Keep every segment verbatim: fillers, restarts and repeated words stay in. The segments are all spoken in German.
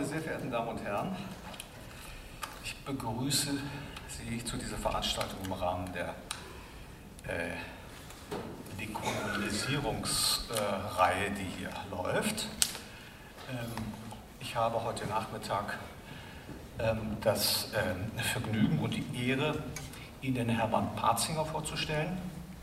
meine sehr verehrten Damen und Herren, ich begrüße Sie zu dieser Veranstaltung im Rahmen der äh, Dekolonisierungsreihe, äh, die hier läuft. Ähm, ich habe heute Nachmittag ähm, das ähm, Vergnügen und die Ehre, Ihnen Hermann Patzinger vorzustellen,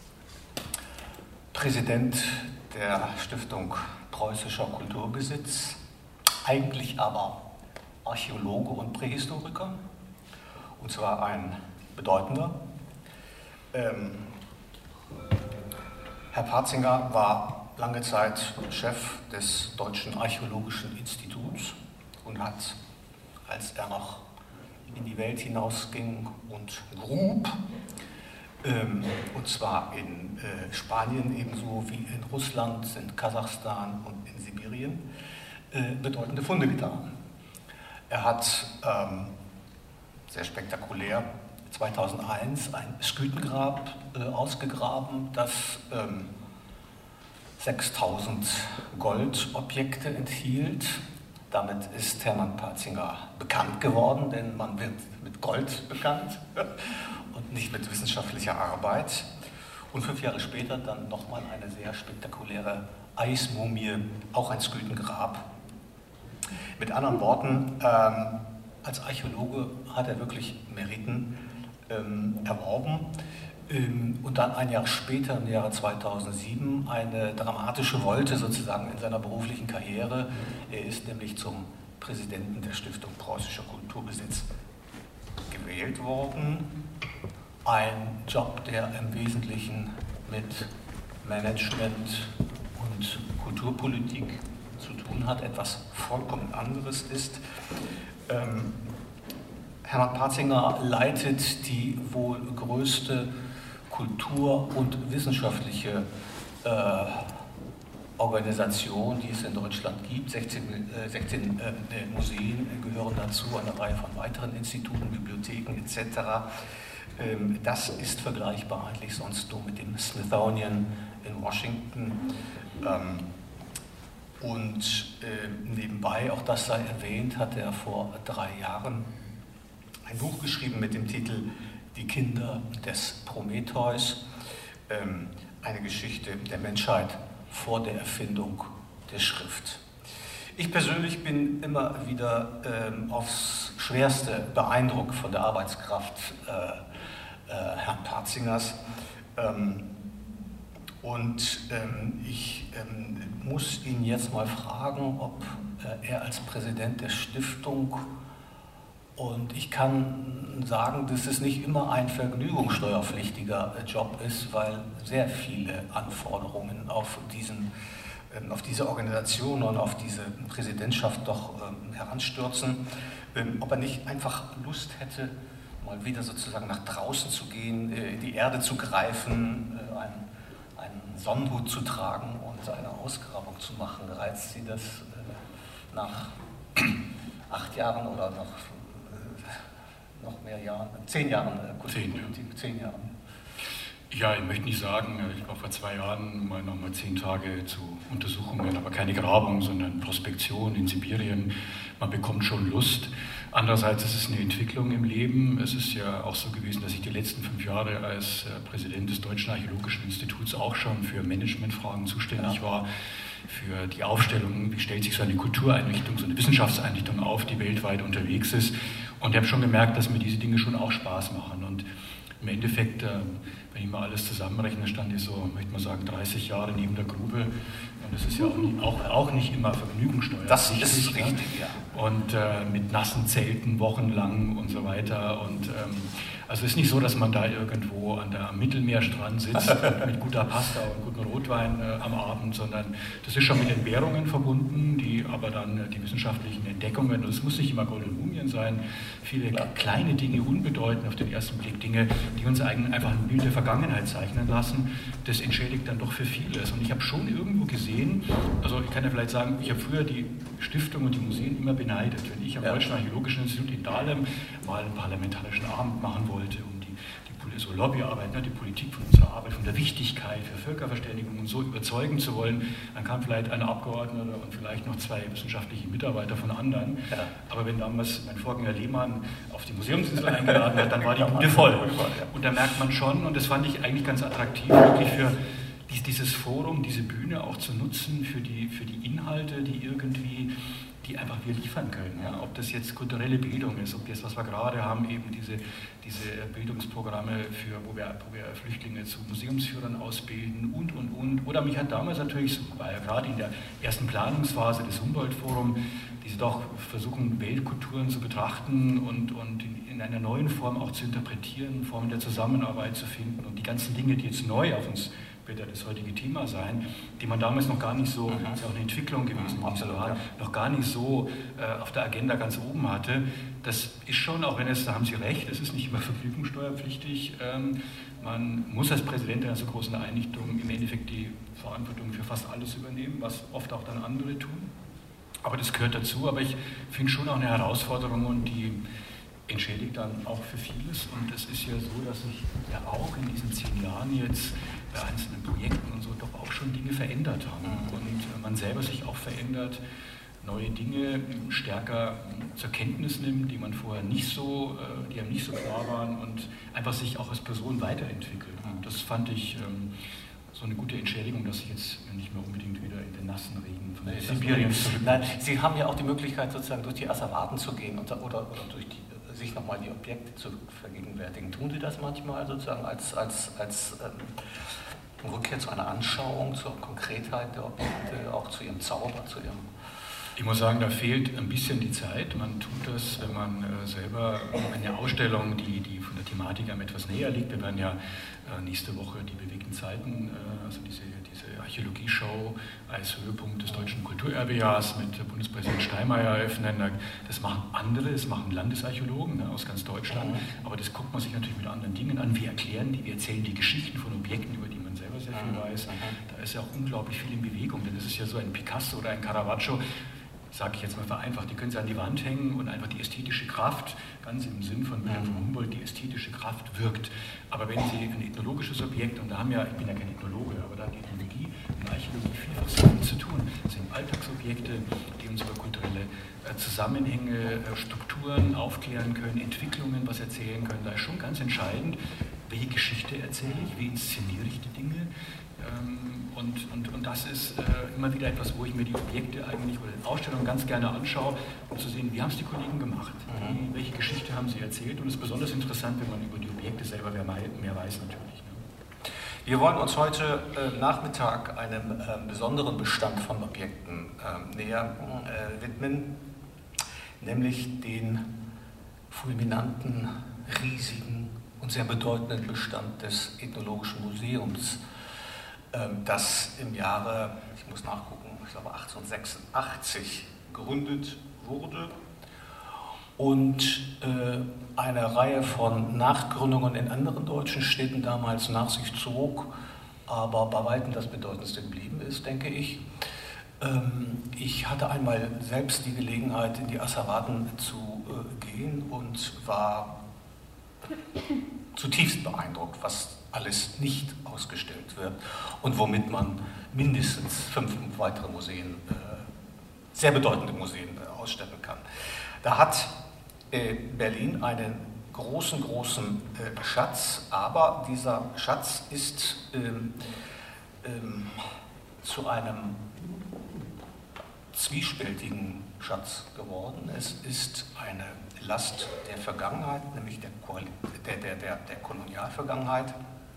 Präsident der Stiftung Preußischer Kulturbesitz, eigentlich aber Archäologe und Prähistoriker, und zwar ein bedeutender. Ähm, Herr Patzinger war lange Zeit Chef des Deutschen Archäologischen Instituts und hat, als er noch in die Welt hinausging und grub, ähm, und zwar in äh, Spanien ebenso wie in Russland, in Kasachstan und in Sibirien, äh, bedeutende Funde getan. Er hat ähm, sehr spektakulär zweitausendeins ein Skythengrab äh, ausgegraben, das ähm, sechstausend Goldobjekte enthielt. Damit ist Hermann Patzinger bekannt geworden, denn man wird mit Gold bekannt und nicht mit wissenschaftlicher Arbeit. Und fünf Jahre später dann nochmal eine sehr spektakuläre Eismumie, auch ein Skythengrab. Mit anderen Worten, ähm, als Archäologe hat er wirklich Meriten ähm, erworben ähm, und dann ein Jahr später, im Jahre zweitausendsieben, eine dramatische Wolte sozusagen in seiner beruflichen Karriere. Er ist nämlich zum Präsidenten der Stiftung Preußischer Kulturbesitz gewählt worden. Ein Job, der im Wesentlichen mit Management und Kulturpolitik zu tun hat, etwas vollkommen anderes ist. Ähm, Hermann Patzinger leitet die wohl größte kultur- und wissenschaftliche äh, Organisation, die es in Deutschland gibt. sechzehn, äh, sechzehn äh, Museen gehören dazu, eine Reihe von weiteren Instituten, Bibliotheken et cetera. Ähm, das ist vergleichbar eigentlich sonst nur mit dem Smithsonian in Washington. Ähm, Und äh, nebenbei, auch das sei erwähnt, hat er vor drei Jahren ein Buch geschrieben mit dem Titel Die Kinder des Prometheus, ähm, eine Geschichte der Menschheit vor der Erfindung der Schrift. Ich persönlich bin immer wieder ähm, aufs Schwerste beeindruckt von der Arbeitskraft äh, äh, Herrn Patzingers. Ähm, Und ähm, ich ähm, muss ihn jetzt mal fragen, ob äh, er als Präsident der Stiftung, und ich kann sagen, dass es nicht immer ein vergnügungssteuerpflichtiger äh, Job ist, weil sehr viele Anforderungen auf, diesen, ähm, auf diese Organisation und auf diese Präsidentschaft doch ähm, heranstürzen, ähm, ob er nicht einfach Lust hätte, mal wieder sozusagen nach draußen zu gehen, äh, in die Erde zu greifen, äh, ein einen Sonnenhut zu tragen und eine Ausgrabung zu machen. Reizt Sie das äh, nach acht Jahren oder noch, äh, noch mehr Jahren, zehn Jahren äh, Kulturpolitik, zehn Jahren? Ja, ich möchte nicht sagen, ich war vor zwei Jahren mal noch mal zehn Tage zu Untersuchungen, aber keine Grabung, sondern Prospektion in Sibirien. Man bekommt schon Lust. Andererseits ist es eine Entwicklung im Leben. Es ist ja auch so gewesen, dass ich die letzten fünf Jahre als Präsident des Deutschen Archäologischen Instituts auch schon für Managementfragen zuständig ja. war, für die Aufstellung, wie stellt sich so eine Kultureinrichtung, so eine Wissenschaftseinrichtung auf, die weltweit unterwegs ist. Und ich habe schon gemerkt, dass mir diese Dinge schon auch Spaß machen. Und im Endeffekt, wenn ich mal alles zusammenrechne, stand ich so, möchte man sagen, dreißig Jahre neben der Grube. Und das ist ja auch nicht, auch, auch nicht immer Vergnügungssteuer. Das ist richtig, ja. Und äh, mit nassen Zelten wochenlang und so weiter. Und ähm, also es ist nicht so, dass man da irgendwo an der, am Mittelmeerstrand sitzt mit guter Pasta und gutem Rotwein äh, am Abend, sondern das ist schon mit Entbehrungen verbunden, die aber dann äh, die wissenschaftlichen Entdeckungen, und es muss nicht immer Goldene Mumien sein, viele ja. kleine Dinge, unbedeutend auf den ersten Blick, Dinge, die uns eigentlich einfach ein Bild der Vergangenheit zeichnen lassen, das entschädigt dann doch für vieles. Und ich habe schon irgendwo gesehen, also ich kann ja vielleicht sagen, ich habe früher die Stiftung und die Museen immer beneidet. Wenn ich am ja. Deutschen Archäologischen Institut in Dahlem mal einen parlamentarischen Abend machen wollte, um die, die so Lobbyarbeit, ne, die Politik von unserer Arbeit, von der Wichtigkeit für Völkerverständigung und so überzeugen zu wollen, dann kam vielleicht ein Abgeordneter und vielleicht noch zwei wissenschaftliche Mitarbeiter von anderen. Ja. Aber wenn damals mein Vorgänger Lehmann auf die Museumsinsel eingeladen hat, dann war die Bude voll. Und da merkt man schon, und das fand ich eigentlich ganz attraktiv, wirklich für dieses Forum, diese Bühne auch zu nutzen für die, für die Inhalte, die irgendwie, die einfach wir liefern können. Ja? Ob das jetzt kulturelle Bildung ist, ob das, was wir gerade haben, eben diese, diese Bildungsprogramme, für, wo, wir, wo wir Flüchtlinge zu Museumsführern ausbilden und, und, und. Oder mich hat damals natürlich, war ja gerade in der ersten Planungsphase des Humboldt-Forums, die sie doch versuchen, Weltkulturen zu betrachten und, und in, in einer neuen Form auch zu interpretieren, Formen der Zusammenarbeit zu finden und die ganzen Dinge, die jetzt neu auf uns wird ja das heutige Thema sein, die man damals noch gar nicht so, mhm. ist ja auch eine Entwicklung gewesen, mhm, absolut, ja. noch gar nicht so äh, auf der Agenda ganz oben hatte. Das ist schon, auch wenn es, da haben Sie recht, es ist nicht immer vergnügungssteuerpflichtig. Ähm, man muss als Präsident einer so großen Einrichtung im Endeffekt die Verantwortung für fast alles übernehmen, was oft auch dann andere tun. Aber das gehört dazu, aber ich finde schon auch eine Herausforderung und die entschädigt dann auch für vieles. Und es ist ja so, dass sich ja auch in diesen zehn Jahren jetzt bei einzelnen Projekten und so doch auch schon Dinge verändert haben. Und man selber sich auch verändert, neue Dinge stärker zur Kenntnis nimmt, die man vorher nicht so, die einem nicht so klar waren und einfach sich auch als Person weiterentwickelt. Und das fand ich so eine gute Entschädigung, dass ich jetzt nicht mehr unbedingt wieder in den nassen Regen von nee, Sibirien zurück. Nein, Sie haben ja auch die Möglichkeit, sozusagen durch die Asservaten zu gehen und, oder, oder durch die sich nochmal die Objekte zu vergegenwärtigen. Tun Sie das manchmal sozusagen als, als, als ähm, Rückkehr zu einer Anschauung, zur Konkretheit der Objekte, auch zu Ihrem Zauber, zu Ihrem... Ich muss sagen, da fehlt ein bisschen die Zeit. Man tut das, wenn man äh, selber eine Ausstellung, die, die von der Thematik einem etwas näher liegt. Wir werden ja äh, nächste Woche die bewegten Zeiten, äh, also diese, diese Archäologie-Show als Höhepunkt des deutschen Kulturerbejahrs mit Bundespräsident Steinmeier eröffnen. Das machen andere, das machen Landesarchäologen, ne, aus ganz Deutschland. Aber das guckt man sich natürlich mit anderen Dingen an. Wir erklären die, wir erzählen die Geschichten von Objekten, über die man selber sehr viel weiß. Da ist ja auch unglaublich viel in Bewegung, denn das ist ja so ein Picasso oder ein Caravaggio, sage ich jetzt mal vereinfacht, die können Sie an die Wand hängen und einfach die ästhetische Kraft, ganz im Sinn von Wilhelm von Humboldt, die ästhetische Kraft wirkt. Aber wenn Sie ein ethnologisches Objekt, und da haben ja, ich bin ja kein Ethnologe, aber da hat Ethnologie und Archäologie vielfach damit zu tun. Das sind Alltagsobjekte, die uns über kulturelle äh, Zusammenhänge, äh, Strukturen aufklären können, Entwicklungen was erzählen können. Da ist schon ganz entscheidend, welche Geschichte erzähle ich, wie inszeniere ich die Dinge. Und, und, und das ist äh, immer wieder etwas, wo ich mir die Objekte eigentlich oder die Ausstellungen ganz gerne anschaue, um zu sehen, wie haben es die Kollegen gemacht, mhm. welche Geschichte haben sie erzählt. Und es ist besonders interessant, wenn man über die Objekte selber mehr, mehr weiß natürlich. Ne? Wir wollen uns heute äh, Nachmittag einem äh, besonderen Bestand von Objekten äh, näher äh, widmen, nämlich den fulminanten, riesigen und sehr bedeutenden Bestand des Ethnologischen Museums, das im Jahre, ich muss nachgucken, ich glaube achtzehnhundertsechsundachtzig gegründet wurde und äh, eine Reihe von Nachgründungen in anderen deutschen Städten damals nach sich zog, aber bei weitem das Bedeutendste geblieben ist, denke ich. Ähm, ich hatte einmal selbst die Gelegenheit, in die Asservaten zu äh, gehen und war zutiefst beeindruckt, was alles nicht ausgestellt wird und womit man mindestens fünf weitere Museen, äh, sehr bedeutende Museen äh, ausstatten kann. Da hat äh, Berlin einen großen, großen äh, Schatz, aber dieser Schatz ist ähm, ähm, zu einem zwiespältigen Schatz geworden. Es ist eine Last der Vergangenheit, nämlich der, der, der, der, der Kolonialvergangenheit.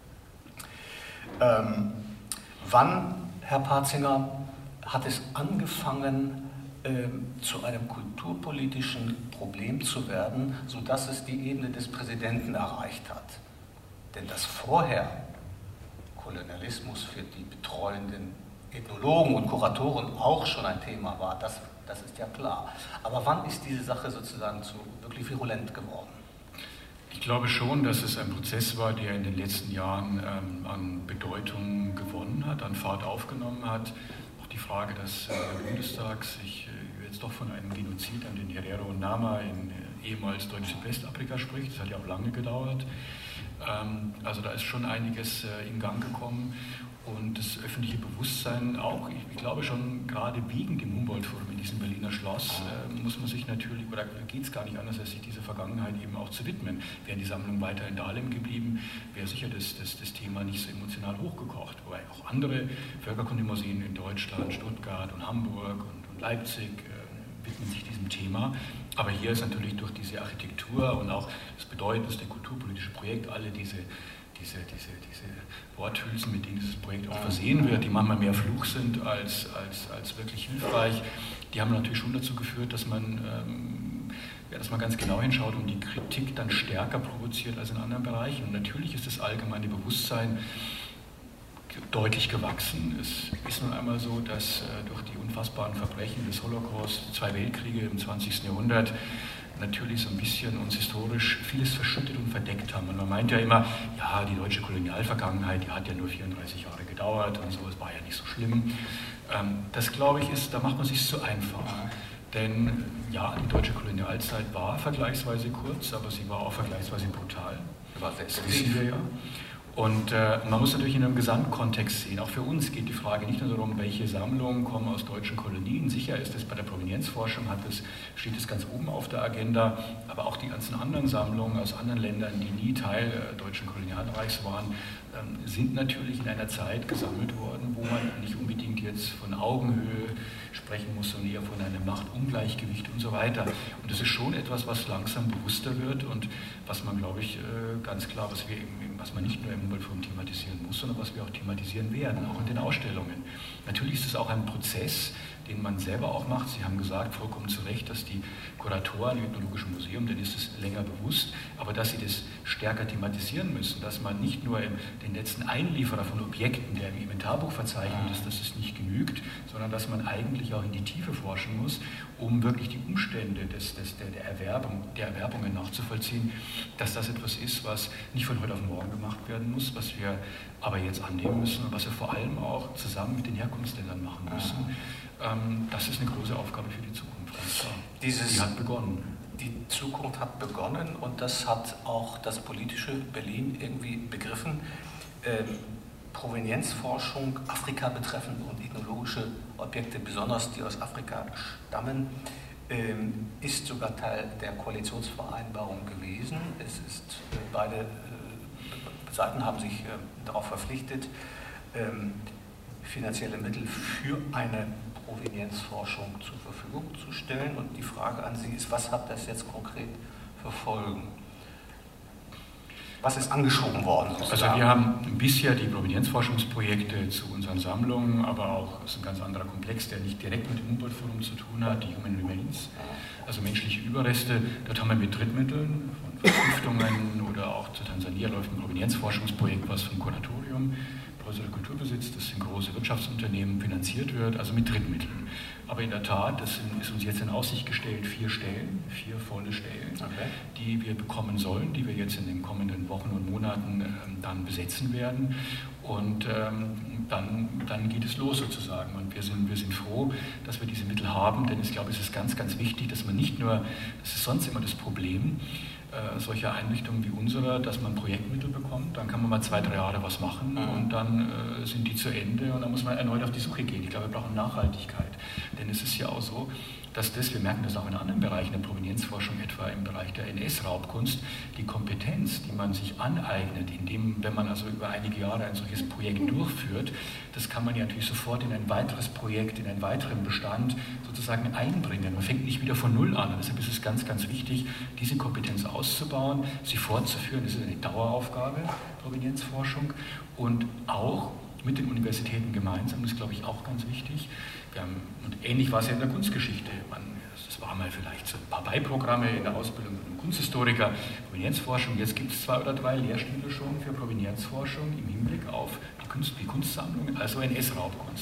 Ähm, wann, Herr Patzinger, hat es angefangen, ähm, zu einem kulturpolitischen Problem zu werden, sodass es die Ebene des Präsidenten erreicht hat? Denn dass vorher Kolonialismus für die betreuenden Ethnologen und Kuratoren auch schon ein Thema war, das, das ist ja klar. Aber wann ist diese Sache sozusagen zu wirklich virulent geworden? Ich glaube schon, dass es ein Prozess war, der in den letzten Jahren ähm, an Bedeutung gewonnen hat, an Fahrt aufgenommen hat. Auch die Frage, dass äh, der Bundestag sich äh, jetzt doch von einem Genozid an den Herero und Nama in äh, ehemals deutsches Westafrika spricht, das hat ja auch lange gedauert. Ähm, also da ist schon einiges äh, in Gang gekommen. Und das öffentliche Bewusstsein auch, ich, ich glaube schon gerade wegen dem Humboldt-Forum in diesem Berliner Schloss äh, muss man sich natürlich, oder geht es gar nicht anders, als sich dieser Vergangenheit eben auch zu widmen. Wäre die Sammlung weiter in Dahlem geblieben, wäre sicher das, das, das Thema nicht so emotional hochgekocht. Wobei auch andere Völkerkundemuseen in Deutschland, Stuttgart und Hamburg und, und Leipzig äh, widmen sich diesem Thema. Aber hier ist natürlich durch diese Architektur und auch das bedeutendste kulturpolitische Projekt, alle diese Diese, diese, diese Worthülsen, mit denen dieses Projekt auch versehen wird, die manchmal mehr Fluch sind als, als, als wirklich hilfreich, die haben natürlich schon dazu geführt, dass man, ähm, ja, dass man ganz genau hinschaut und die Kritik dann stärker provoziert als in anderen Bereichen. Und natürlich ist das allgemeine Bewusstsein deutlich gewachsen. Es ist nun einmal so, dass äh, durch die unfassbaren Verbrechen des Holocaust, zwei Weltkriege im zwanzigsten Jahrhundert, natürlich so ein bisschen uns historisch vieles verschüttet und verdeckt haben. Und man meint ja immer, ja, die deutsche Kolonialvergangenheit, die hat ja nur vierunddreißig Jahre gedauert und so, es war ja nicht so schlimm. Ähm, das, glaube ich, ist, da macht man es sich zu einfach. Denn ja, die deutsche Kolonialzeit war vergleichsweise kurz, aber sie war auch vergleichsweise brutal. Das wissen wir ja. Und äh, man muss natürlich in einem Gesamtkontext sehen. Auch für uns geht die Frage nicht nur darum, welche Sammlungen kommen aus deutschen Kolonien. Sicher ist es bei der Provenienzforschung, hat es, steht es ganz oben auf der Agenda, aber auch die ganzen anderen Sammlungen aus anderen Ländern, die nie Teil äh, deutschen Kolonialreichs waren, ähm, sind natürlich in einer Zeit gesammelt worden, wo man nicht unbedingt jetzt von Augenhöhe sprechen muss, sondern eher von einem Machtungleichgewicht und so weiter. Und das ist schon etwas, was langsam bewusster wird und was man, glaube ich, äh, ganz klar, was wir eben, was man nicht nur im Humboldt-Forum thematisieren muss, sondern was wir auch thematisieren werden, auch in den Ausstellungen. Natürlich ist es auch ein Prozess, den man selber auch macht. Sie haben gesagt, vollkommen zu Recht, dass die Kuratoren im Ethnologischen Museum, denen ist es länger bewusst, aber dass sie das stärker thematisieren müssen, dass man nicht nur den letzten Einlieferer von Objekten, der im Inventarbuch verzeichnet ist, dass es nicht genügt, sondern dass man eigentlich auch in die Tiefe forschen muss, um wirklich die Umstände des, des, der, der, Erwerbung, der Erwerbungen nachzuvollziehen, dass das etwas ist, was nicht von heute auf morgen gemacht werden muss, was wir aber jetzt annehmen müssen und was wir vor allem auch zusammen mit den Herkunftsländern machen müssen. Ähm, das ist eine große Aufgabe für die Zukunft, ganz klar. Dieses, die hat begonnen. Die Zukunft hat begonnen und das hat auch das politische Berlin irgendwie begriffen. Ähm, Provenienzforschung, Afrika betreffend und ethnologische Objekte, besonders die aus Afrika stammen, ähm, ist sogar Teil der Koalitionsvereinbarung gewesen. Es ist, äh, beide äh, Seiten haben sich äh, darauf verpflichtet, ähm, finanzielle Mittel für eine Provenienzforschung zur Verfügung zu stellen. Und die Frage an Sie ist, was hat das jetzt konkret für Folgen? Was ist angeschoben worden? Also wir haben bisher die Provenienzforschungsprojekte zu unseren Sammlungen, aber auch, das ist ein ganz anderer Komplex, der nicht direkt mit dem Humboldt-Forum zu tun hat, die Human Remains, also menschliche Überreste. Dort haben wir mit Drittmitteln von Stiftungen oder auch zu Tansania läuft ein Provenienzforschungsprojekt, was vom Kuratorium Preußischer Kulturbesitz, das sind große Wirtschaftsunternehmen, finanziert wird, also mit Drittmitteln. Aber in der Tat, das ist uns jetzt in Aussicht gestellt, vier Stellen, vier volle Stellen, okay, die wir bekommen sollen, die wir jetzt in den kommenden Wochen und Monaten ähm, dann besetzen werden. Und ähm, dann, dann geht es los sozusagen. Und wir sind, wir sind froh, dass wir diese Mittel haben, denn ich glaube, es ist ganz, ganz wichtig, dass man nicht nur, das ist sonst immer das Problem, äh, solche Einrichtungen wie unsere, dass man Projektmittel bekommt, dann kann man mal zwei, drei Jahre was machen und dann äh, sind die zu Ende und dann muss man erneut auf die Suche gehen. Ich glaube, wir brauchen Nachhaltigkeit. Denn es ist ja auch so, dass das, wir merken das auch in anderen Bereichen der Provenienzforschung, etwa im Bereich der N S-Raubkunst, die Kompetenz, die man sich aneignet, indem, wenn man also über einige Jahre ein solches Projekt durchführt, das kann man ja natürlich sofort in ein weiteres Projekt, in einen weiteren Bestand sozusagen einbringen. Man fängt nicht wieder von Null an. Und deshalb ist es ganz, ganz wichtig, diese Kompetenz auszubauen, sie fortzuführen. Das ist eine Daueraufgabe, Provenienzforschung, und auch mit den Universitäten gemeinsam, das ist, glaube ich, auch ganz wichtig. Wir haben, und ähnlich war es ja in der Kunstgeschichte. Man, das war mal vielleicht so ein paar Beiprogramme in der Ausbildung von einem Kunsthistoriker, Provenienzforschung. Jetzt gibt es zwei oder drei Lehrstühle schon für Provenienzforschung im Hinblick auf die, Kunst, die Kunstsammlung, also N S-Raubkunst. Und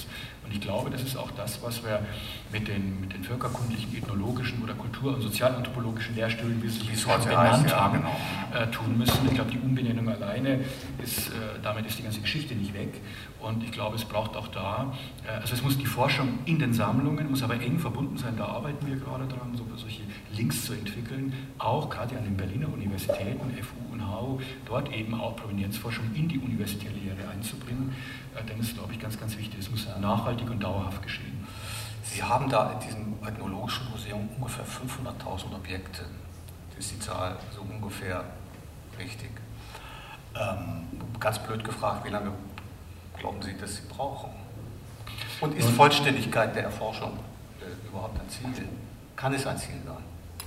Und ich glaube, das ist auch das, was wir mit den, mit den völkerkundlichen, ethnologischen oder kultur- und sozialanthropologischen Lehrstühlen, wie sie sich heute genannt heißt, haben, ja, genau. äh, tun müssen. Ich glaube, die Umbenennung alleine, ist, äh, damit ist die ganze Geschichte nicht weg. Und ich glaube, es braucht auch da, äh, also es muss die Forschung in den Sammlungen, muss aber eng verbunden sein, da arbeiten wir gerade dran, so, solche Links zu entwickeln, auch gerade an den Berliner Universitäten, F U und H U, dort eben auch Provenienzforschung in die universitäre Lehre einzubringen, äh, denn es ist, glaube ich, ganz, ganz wichtig, es muss nachhaltig und dauerhaft geschehen. Sie haben da in diesem Ethnologischen Museum ungefähr fünfhunderttausend Objekte. Das ist die Zahl so ungefähr richtig. Ähm, ganz blöd gefragt, wie lange glauben Sie, dass Sie brauchen? Und ist Vollständigkeit der Erforschung äh, überhaupt ein Ziel? Kann es ein Ziel sein?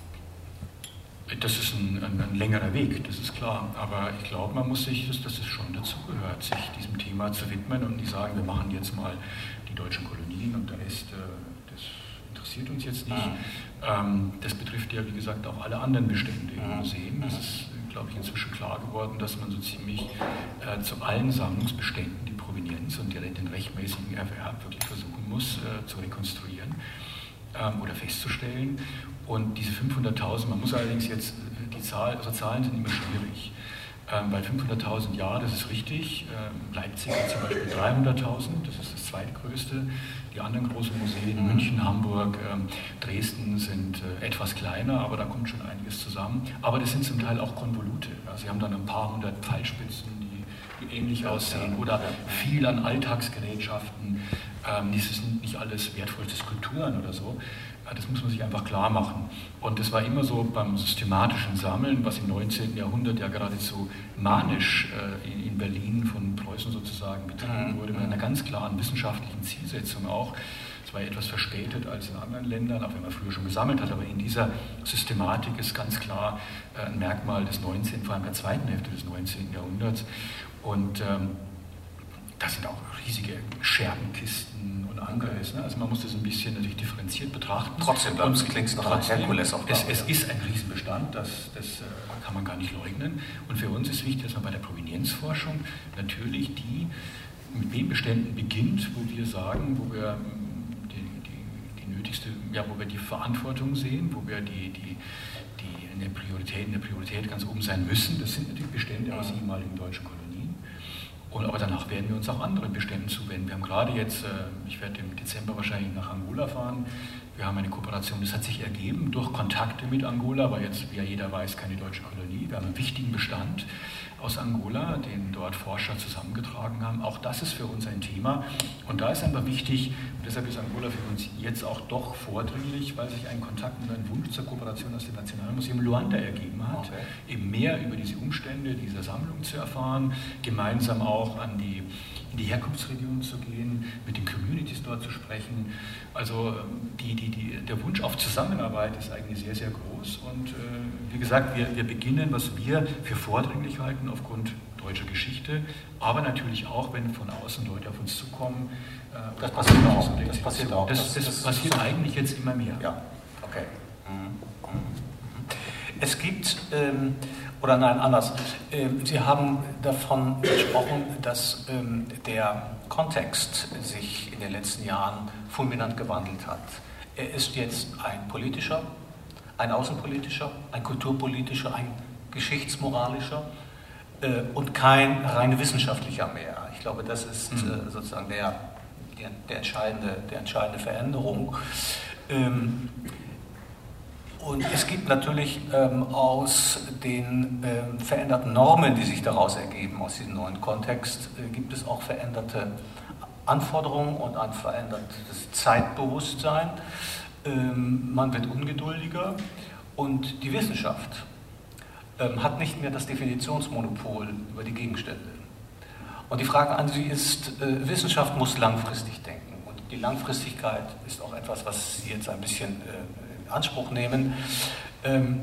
Das ist ein, ein, ein längerer Weg, das ist klar. Aber ich glaube, man muss sich, dass das schon dazugehört, sich diesem Thema zu widmen und nicht sagen, wir machen jetzt mal die deutschen Kolonien und der Rest, äh, das interessiert uns jetzt nicht. Ähm, das betrifft ja, wie gesagt, auch alle anderen Bestände im Museum. Das ist, glaube ich, inzwischen klar geworden, dass man so ziemlich äh, zu allen Sammlungsbeständen die Provenienz und den rechtmäßigen Erwerb wirklich versuchen muss äh, zu rekonstruieren ähm, oder festzustellen. Und diese fünfhunderttausend, man muss allerdings jetzt, die Zahl, also Zahlen sind immer schwierig, ähm, weil fünfhunderttausend, ja, das ist richtig, ähm, Leipzig hat zum Beispiel dreihunderttausend, das ist das zweitgrößte, die anderen großen Museen, München, Hamburg, ähm, Dresden sind äh, etwas kleiner, aber da kommt schon einiges zusammen, aber das sind zum Teil auch Konvolute, ja. Sie haben dann ein paar hundert Pfeilspitzen, die, die ähnlich aussehen oder viel an Alltagsgerätschaften, ähm, das ist nicht alles wertvollste Skulpturen oder so. Das muss man sich einfach klar machen. Und es war immer so beim systematischen Sammeln, was im neunzehnten Jahrhundert ja geradezu manisch äh, in, in Berlin von Preußen sozusagen betrieben wurde, mit einer ganz klaren wissenschaftlichen Zielsetzung auch. Es war etwas verspätet als in anderen Ländern, auch wenn man früher schon gesammelt hat, aber in dieser Systematik ist ganz klar äh, ein Merkmal des neunzehnten, vor allem der zweiten Hälfte des neunzehnten Jahrhunderts. Und ähm, das sind auch riesige Scherbenkisten und anderes. Ne? Also man muss das ein bisschen natürlich differenziert betrachten. Trotzdem, glaube ich, klingt es noch als Herkules auch da. Es, es ist ein Riesenbestand, das, das äh, kann man gar nicht leugnen. Und für uns ist wichtig, dass man bei der Provenienzforschung natürlich die mit den Beständen beginnt, wo wir sagen, wo wir die, die, die nötigste, ja, wo wir die Verantwortung sehen, wo wir die, die, die in der Priorität, in der Priorität ganz oben sein müssen. Das sind natürlich Bestände aus ehemaligen deutschen Kolonien. Und, aber danach werden wir uns auch anderen Beständen zuwenden. Wir haben gerade jetzt, äh, ich werde im Dezember wahrscheinlich nach Angola fahren. Wir haben eine Kooperation, das hat sich ergeben durch Kontakte mit Angola, weil jetzt, wie ja jeder weiß, keine deutsche Kolonie. Wir haben einen wichtigen Bestand aus Angola, den dort Forscher zusammengetragen haben. Auch das ist für uns ein Thema. Und da ist einfach wichtig, und deshalb ist Angola für uns jetzt auch doch vordringlich, weil sich ein Kontakt und ein Wunsch zur Kooperation aus dem Nationalmuseum Luanda ergeben hat, okay. eben mehr über diese Umstände dieser Sammlung zu erfahren, gemeinsam auch an die, in die Herkunftsregion zu gehen, mit den Communities dort zu sprechen. Also die, die, die, der Wunsch auf Zusammenarbeit ist eigentlich sehr, sehr groß. Und äh, wie gesagt, wir, wir beginnen, was wir für vordringlich halten, aufgrund deutscher Geschichte, aber natürlich auch, wenn von außen Leute auf uns zukommen. Äh, das passiert auch. Das passiert auch. Das, das, das passiert eigentlich jetzt immer mehr. Ja, okay. Mhm. Es gibt, ähm, oder nein, anders, ähm, Sie haben davon gesprochen, dass ähm, der Kontext sich in den letzten Jahren fulminant gewandelt hat. Er ist jetzt ein politischer, ein außenpolitischer, ein kulturpolitischer, ein geschichtsmoralischer äh, und kein rein wissenschaftlicher mehr. Ich glaube, das ist mhm. äh, sozusagen der, der, der, entscheidende, der entscheidende Veränderung. Ähm, Und es gibt natürlich ähm, aus den ähm, veränderten Normen, die sich daraus ergeben, aus diesem neuen Kontext, äh, gibt es auch veränderte Anforderungen und ein verändertes Zeitbewusstsein. Ähm, man wird ungeduldiger und die Wissenschaft ähm, hat nicht mehr das Definitionsmonopol über die Gegenstände. Und die Frage an Sie ist, äh, Wissenschaft muss langfristig denken. Und die Langfristigkeit ist auch etwas, was Sie jetzt ein bisschen äh, Anspruch nehmen. Ähm,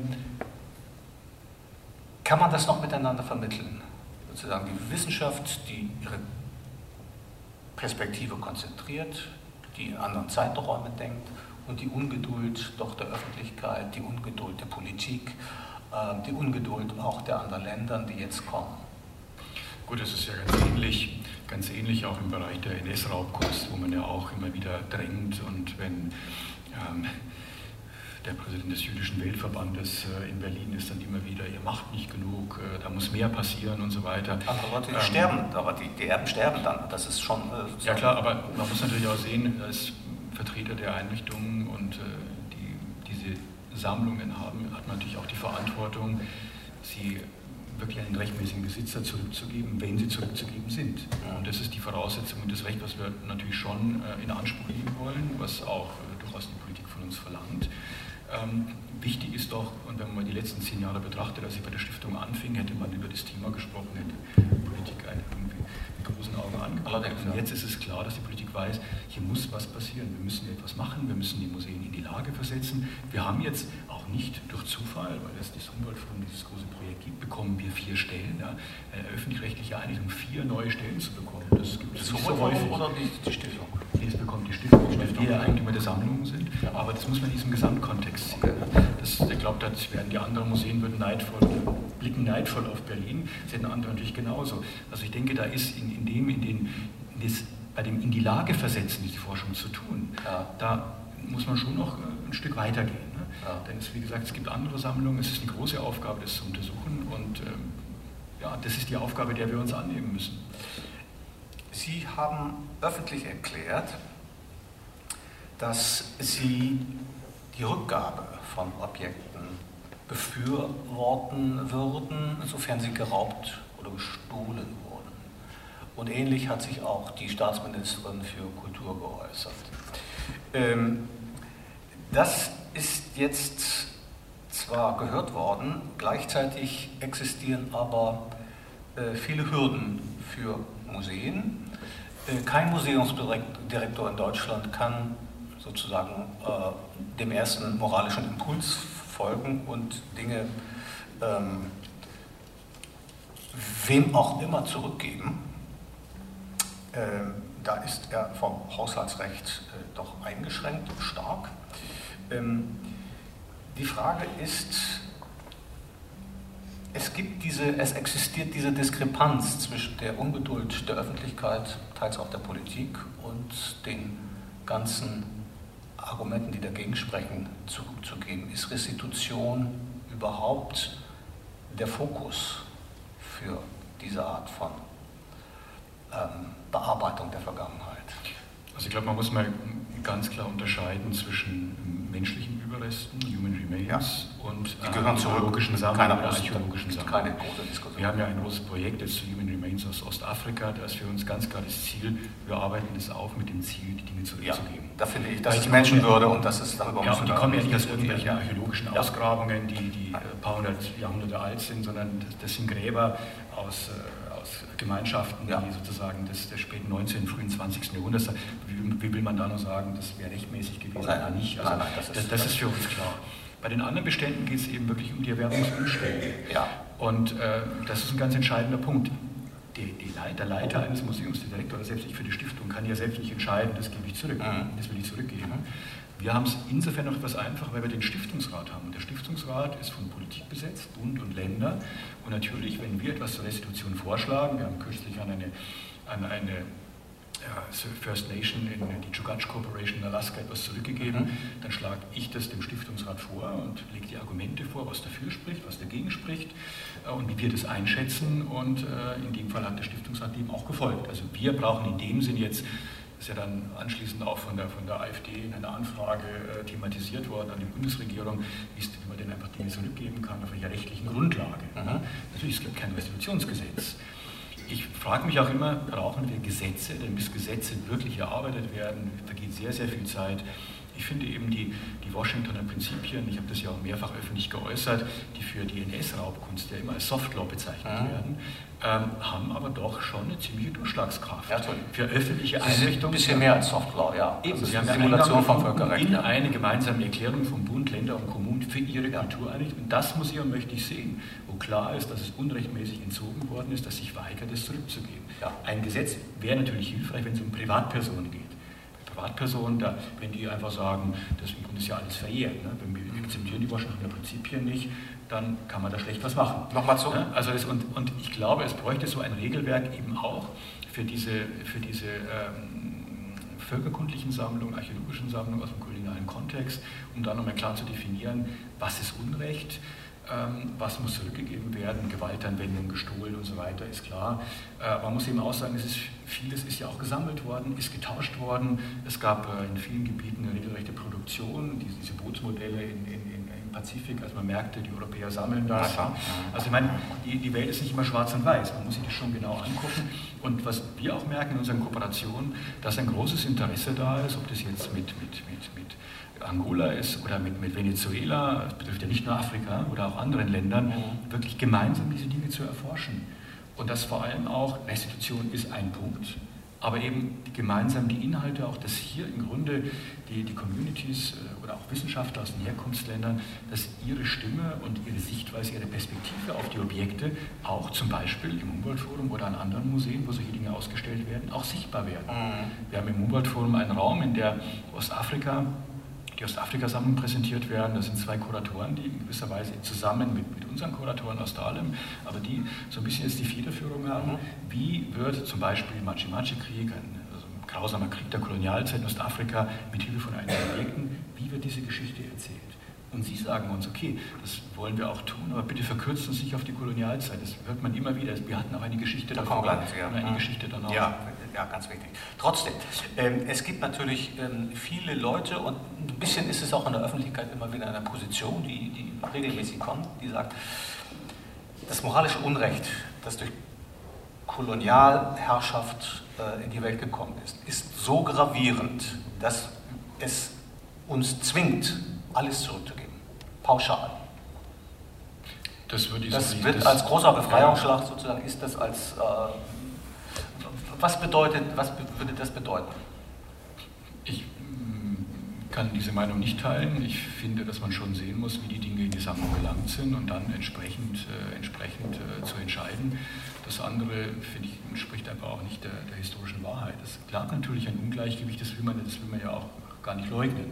kann man das noch miteinander vermitteln? Sozusagen die Wissenschaft, die ihre Perspektive konzentriert, die in anderen Zeiträume denkt und die Ungeduld doch der Öffentlichkeit, die Ungeduld der Politik, äh, die Ungeduld auch der anderen Länder, die jetzt kommen. Gut, das ist ja ganz ähnlich, ganz ähnlich auch im Bereich der N S-Raubkunst, wo man ja auch immer wieder drängt und wenn ähm, der Präsident des Jüdischen Weltverbandes äh, in Berlin ist dann immer wieder, ihr macht nicht genug, äh, da muss mehr passieren und so weiter. Aber Leute, die ähm, sterben, aber die, die Erben sterben dann, das ist schon... Äh, ja klar, aber man muss natürlich auch sehen, als Vertreter der Einrichtungen und äh, die diese Sammlungen haben, hat man natürlich auch die Verantwortung, sie wirklich an den rechtmäßigen Besitzer zurückzugeben, wenn sie zurückzugeben sind. Und das ist die Voraussetzung und das Recht, was wir natürlich schon äh, in Anspruch nehmen wollen, was auch äh, durchaus die Politik von uns verlangt. Ähm, wichtig ist doch, und wenn man mal die letzten zehn Jahre betrachtet, als ich bei der Stiftung anfing, hätte man über das Thema gesprochen, hätte die Politik irgendwie mit großen Augen angeguckt. Und jetzt ist es klar, dass die Politik weiß, hier muss was passieren, wir müssen etwas machen, wir müssen die Museen in die Lage versetzen. Wir haben jetzt auch nicht durch Zufall, weil es das Humboldt-Forum dieses große Projekt gibt, bekommen wir vier Stellen, ja, eine öffentlich-rechtliche Einrichtung, vier neue Stellen zu bekommen. Das gibt es nicht so häufig. Oder die, die Stiftung? Das bekommt die Stiftung, weil wir Eigentümer der Sammlungen sind, aber das muss man in diesem Gesamtkontext sehen. Okay. Das, ich glaube, da werden die anderen Museen würden neidvoll, blicken neidvoll auf Berlin, sehen andere natürlich genauso. Also ich denke, da ist in, in dem, in den, in das, bei dem in die Lage versetzen, diese Forschung zu tun, ja. Da muss man schon noch ein Stück weitergehen. Ne? Ja. Denn es, wie gesagt, es gibt andere Sammlungen, es ist eine große Aufgabe, das zu untersuchen und ähm, ja, das ist die Aufgabe, der wir uns annehmen müssen. Sie haben öffentlich erklärt, dass Sie die Rückgabe von Objekten befürworten würden, sofern sie geraubt oder gestohlen wurden. Und ähnlich hat sich auch die Staatsministerin für Kultur geäußert. Ähm, das ist jetzt zwar gehört worden, gleichzeitig existieren aber äh, viele Hürden für Museen. Äh, kein Museumsdirektor in Deutschland kann sozusagen äh, dem ersten moralischen Impuls folgen und Dinge ähm, wem auch immer zurückgeben. Ähm, da ist er vom Haushaltsrecht äh, doch eingeschränkt und stark. Ähm, die Frage ist, es gibt diese, es existiert diese Diskrepanz zwischen der Ungeduld der Öffentlichkeit, teils auch der Politik und den ganzen Argumenten, die dagegen sprechen, zurückzugeben. Ist Restitution überhaupt der Fokus für diese Art von ähm, Bearbeitung der Vergangenheit? Also ich glaube, man muss mal ganz klar unterscheiden zwischen menschlichen Überresten, Human Remains, ja. und die gehören zur archäologischen Sammlungen. Archäologischen Sammlungen. Keine große Diskussion. Wir haben ja ein großes Projekt jetzt zu Human Remains aus Ostafrika, da ist für uns ganz klar das Ziel, wir arbeiten das auf mit dem Ziel, die Dinge zurückzugeben. Ja, da finde ich, das ist Menschenwürde und das ist darüber ja, und die kommen ja nicht aus irgendwelchen ja. archäologischen Ausgrabungen, die, die ein paar hundert Jahrhunderte alt sind, sondern das, das sind Gräber aus aus Gemeinschaften, ja. die sozusagen des, des späten neunzehnten, frühen zwanzigsten Jahrhunderts, wie, wie will man da nur sagen, das wäre rechtmäßig gewesen oder nicht? Also, nein, nein, das, ist, das, das ist für uns klar. Bei den anderen Beständen geht es eben wirklich um die Erwerbungsumstände. Ja. Und äh, das ist ein ganz entscheidender Punkt. Die, die Leiter, der Leiter eines Museums, der Direktor oder selbst ich für die Stiftung, kann ja selbst nicht entscheiden, das gebe ich zurück, mhm. das will ich zurückgeben. Mhm. Wir haben es insofern noch etwas einfacher, weil wir den Stiftungsrat haben. Und der Stiftungsrat ist von Politik besetzt, Bund und Länder. Und natürlich, wenn wir etwas zur Restitution vorschlagen, wir haben kürzlich an eine, an eine ja, First Nation, in die Chugach Corporation in Alaska etwas zurückgegeben, mhm. dann schlage ich das dem Stiftungsrat vor und lege die Argumente vor, was dafür spricht, was dagegen spricht und wie wir das einschätzen. Und äh, in dem Fall hat der Stiftungsrat dem auch gefolgt. Also wir brauchen in dem Sinn jetzt, ist ja dann anschließend auch von der, von der AfD in einer Anfrage äh, thematisiert worden an die Bundesregierung, wie man denn einfach Dinge zurückgeben kann, auf welcher rechtlichen Grundlage. Mhm. Natürlich, es gibt kein Restitutionsgesetz. Ich frage mich auch immer, brauchen wir Gesetze, denn bis Gesetze wirklich erarbeitet werden, vergeht sehr, sehr viel Zeit. Ich finde eben die, die Washingtoner Prinzipien, ich habe das ja auch mehrfach öffentlich geäußert, die für die N S-Raubkunst ja immer als Softlaw bezeichnet mhm. werden, ähm, haben aber doch schon eine ziemliche Durchschlagskraft. Ja, für öffentliche Einrichtungen. Ein bisschen mehr als Softlaw, ja. Eben, das ist eine Simulation vom Völkerrecht. In ja. eine gemeinsame Erklärung von Bund, Länder und Kommunen für ihre ja. Kultureinrichtungen. Das Museum möchte ich sehen, wo klar ist, dass es unrechtmäßig entzogen worden ist, dass sich weigert, es zurückzugeben. Ja. Ein Gesetz wäre natürlich hilfreich, wenn es um Privatpersonen geht. Privatpersonen, da, wenn die einfach sagen, das ist ja alles verjährt. Ne? Wenn wir akzeptieren die Washingtoner Prinzipien nicht, dann kann man da schlecht was machen. Nochmal zu. Ja, also es, und, und ich glaube, es bräuchte so ein Regelwerk eben auch für diese, für diese ähm, völkerkundlichen Sammlungen, archäologischen Sammlungen aus dem kolonialen Kontext, um da nochmal klar zu definieren, was ist Unrecht, ähm, was muss zurückgegeben werden, Gewaltanwendung, gestohlen und so weiter, ist klar. Äh, man muss eben auch sagen, es ist, vieles ist ja auch gesammelt worden, ist getauscht worden. Es gab äh, in vielen Gebieten eine regelrechte Produktion, diese, diese Bootsmodelle in, in, in, im Pazifik, also man merkte, die Europäer sammeln das. Also ich meine, die, die Welt ist nicht immer schwarz und weiß, man muss sich das schon genau angucken. Und was wir auch merken in unseren Kooperationen, dass ein großes Interesse da ist, ob das jetzt mit, mit, mit, mit Angola ist oder mit, mit Venezuela, das betrifft ja nicht nur Afrika oder auch anderen Ländern, mhm. wirklich gemeinsam diese Dinge zu erforschen. Und das vor allem auch, Restitution ist ein Punkt, aber eben gemeinsam die Inhalte, auch dass hier im Grunde die, die Communities oder auch Wissenschaftler aus den Herkunftsländern, dass ihre Stimme und ihre Sichtweise, ihre Perspektive auf die Objekte auch zum Beispiel im Humboldt-Forum oder an anderen Museen, wo solche Dinge ausgestellt werden, auch sichtbar werden. Mhm. Wir haben im Humboldt-Forum einen Raum, in der Ostafrika die Ostafrika-Sammlung präsentiert werden. Das sind zwei Kuratoren, die in gewisser Weise zusammen mit, mit unseren Kuratoren aus Dahlem, aber die so ein bisschen jetzt die Federführung haben. Wie wird zum Beispiel der Machi-Machi-Krieg, ein, also ein grausamer Krieg der Kolonialzeit in Ostafrika, mit Hilfe von einigen Objekten, wie wird diese Geschichte erzählt? Und Sie sagen uns, okay, das wollen wir auch tun, aber bitte verkürzt uns nicht auf die Kolonialzeit. Das hört man immer wieder. Wir hatten auch eine Geschichte da davor und eine ja. Geschichte danach. Ja, ja, ganz wichtig. Trotzdem, ähm, es gibt natürlich ähm, viele Leute und ein bisschen ist es auch in der Öffentlichkeit immer wieder in einer Position, die, die regelmäßig kommt, die sagt, das moralische Unrecht, das durch Kolonialherrschaft äh, in die Welt gekommen ist, ist so gravierend, dass es uns zwingt, alles zurückzugeben. Pauschal. Das, würde ich das so wird das, als großer Befreiungsschlag ja. sozusagen, ist das als, äh, was bedeutet, was würde das bedeuten? Ich kann diese Meinung nicht teilen. Ich finde, dass man schon sehen muss, wie die Dinge in die Sammlung gelangt sind und dann entsprechend, äh, entsprechend äh, zu entscheiden. Das andere, finde ich, entspricht einfach auch nicht der, der historischen Wahrheit. Das ist klar natürlich ein Ungleichgewicht, das will man, das will man ja auch gar nicht leugnen.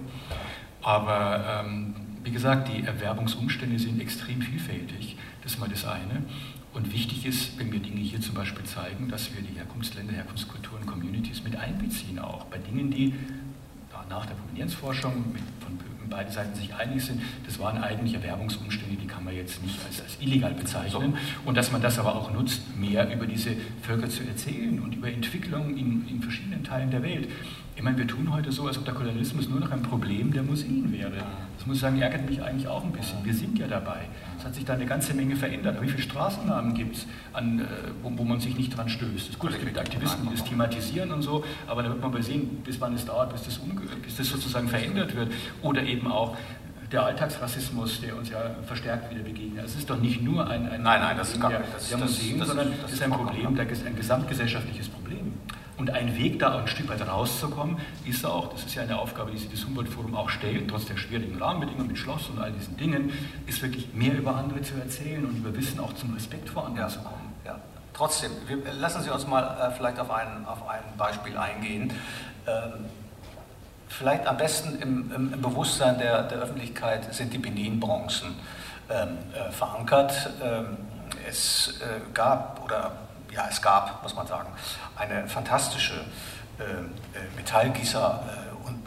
Aber ähm, wie gesagt, die Erwerbungsumstände sind extrem vielfältig, das ist mal das eine. Und wichtig ist, wenn wir Dinge hier zum Beispiel zeigen, dass wir die Herkunftsländer, Herkunftskulturen, Communities mit einbeziehen auch, bei Dingen, die nach der Provenienzforschung mit, von beiden Seiten sich einig sind, das waren eigentlich Erwerbungsumstände, die kann man jetzt nicht als, als illegal bezeichnen. Und dass man das aber auch nutzt, mehr über diese Völker zu erzählen und über Entwicklungen in, in verschiedenen Teilen der Welt. Ich meine, wir tun heute so, als ob der Kolonialismus nur noch ein Problem der Museen wäre. Das muss ich sagen, ärgert mich eigentlich auch ein bisschen. Wir sind ja dabei. Es hat sich da eine ganze Menge verändert. Aber wie viele Straßennamen gibt es, wo, wo man sich nicht dran stößt? Gut, es gibt Aktivisten, die das thematisieren und so, aber da wird man mal sehen, bis wann es dauert, bis das, bis das sozusagen verändert wird. Oder eben auch der Alltagsrassismus, der uns ja verstärkt wieder begegnet. Es ist doch nicht nur ein, ein nein, nein, das Problem ist gar, das, der, der Museen, das, das, sondern es ist ein Problem, der, ein gesamtgesellschaftliches Problem. Und ein Weg, da ein Stück weit rauszukommen, ist auch, das ist ja eine Aufgabe, die sich das Humboldt-Forum auch stellt, trotz der schwierigen Rahmenbedingungen mit Schloss und all diesen Dingen, ist wirklich mehr über andere zu erzählen und über Wissen auch zum Respekt vor anderen ja, zu kommen. Ja. Trotzdem, wir, lassen Sie uns mal äh, vielleicht auf ein, auf ein Beispiel eingehen. Ähm, vielleicht am besten im, im, im Bewusstsein der, der Öffentlichkeit sind die Benin-Bronzen ähm, äh, verankert. Ähm, es äh, gab, oder ja, es gab, muss man sagen, eine fantastische äh, Metallgießer- äh, und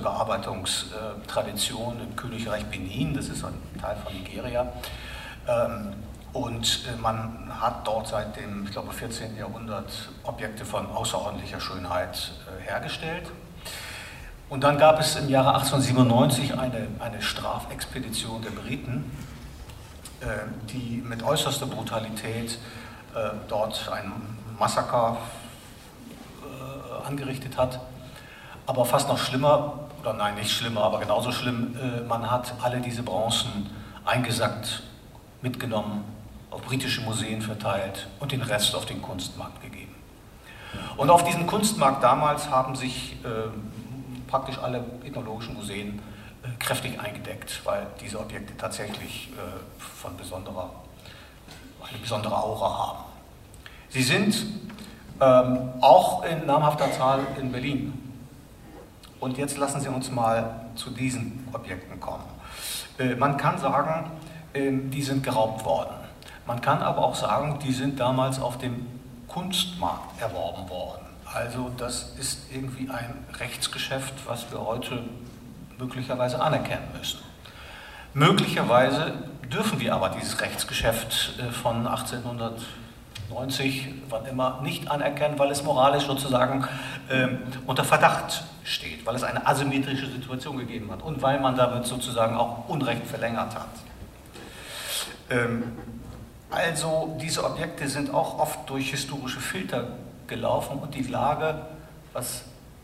Bronzebearbeitungstradition im Königreich Benin, das ist ein Teil von Nigeria. Ähm, und äh, man hat dort seit dem, ich glaube, vierzehnten Jahrhundert Objekte von außerordentlicher Schönheit äh, hergestellt. Und dann gab es im Jahre achtzehnhundertsiebenundneunzig eine, eine Strafexpedition der Briten, äh, die mit äußerster Brutalität äh, dort ein Massaker äh, angerichtet hat. Aber fast noch schlimmer, oder nein, nicht schlimmer, aber genauso schlimm, äh, man hat alle diese Bronzen eingesackt, mitgenommen, auf britische Museen verteilt und den Rest auf den Kunstmarkt gegeben. Und auf diesem Kunstmarkt damals haben sich äh, praktisch alle ethnologischen Museen äh, kräftig eingedeckt, weil diese Objekte tatsächlich äh, von besonderer, eine besondere Aura haben. Sie sind ähm, auch in namhafter Zahl in Berlin. Und jetzt lassen Sie uns mal zu diesen Objekten kommen. Äh, man kann sagen, äh, die sind geraubt worden. Man kann aber auch sagen, die sind damals auf dem Kunstmarkt erworben worden. Also das ist irgendwie ein Rechtsgeschäft, was wir heute möglicherweise anerkennen müssen. Möglicherweise dürfen wir aber dieses Rechtsgeschäft von achtzehnhundertneunzig, wann immer, nicht anerkennen, weil es moralisch sozusagen äh, unter Verdacht steht, weil es eine asymmetrische Situation gegeben hat und weil man damit sozusagen auch Unrecht verlängert hat. Ähm, also diese Objekte sind auch oft durch historische Filter gelaufen und die Lage, was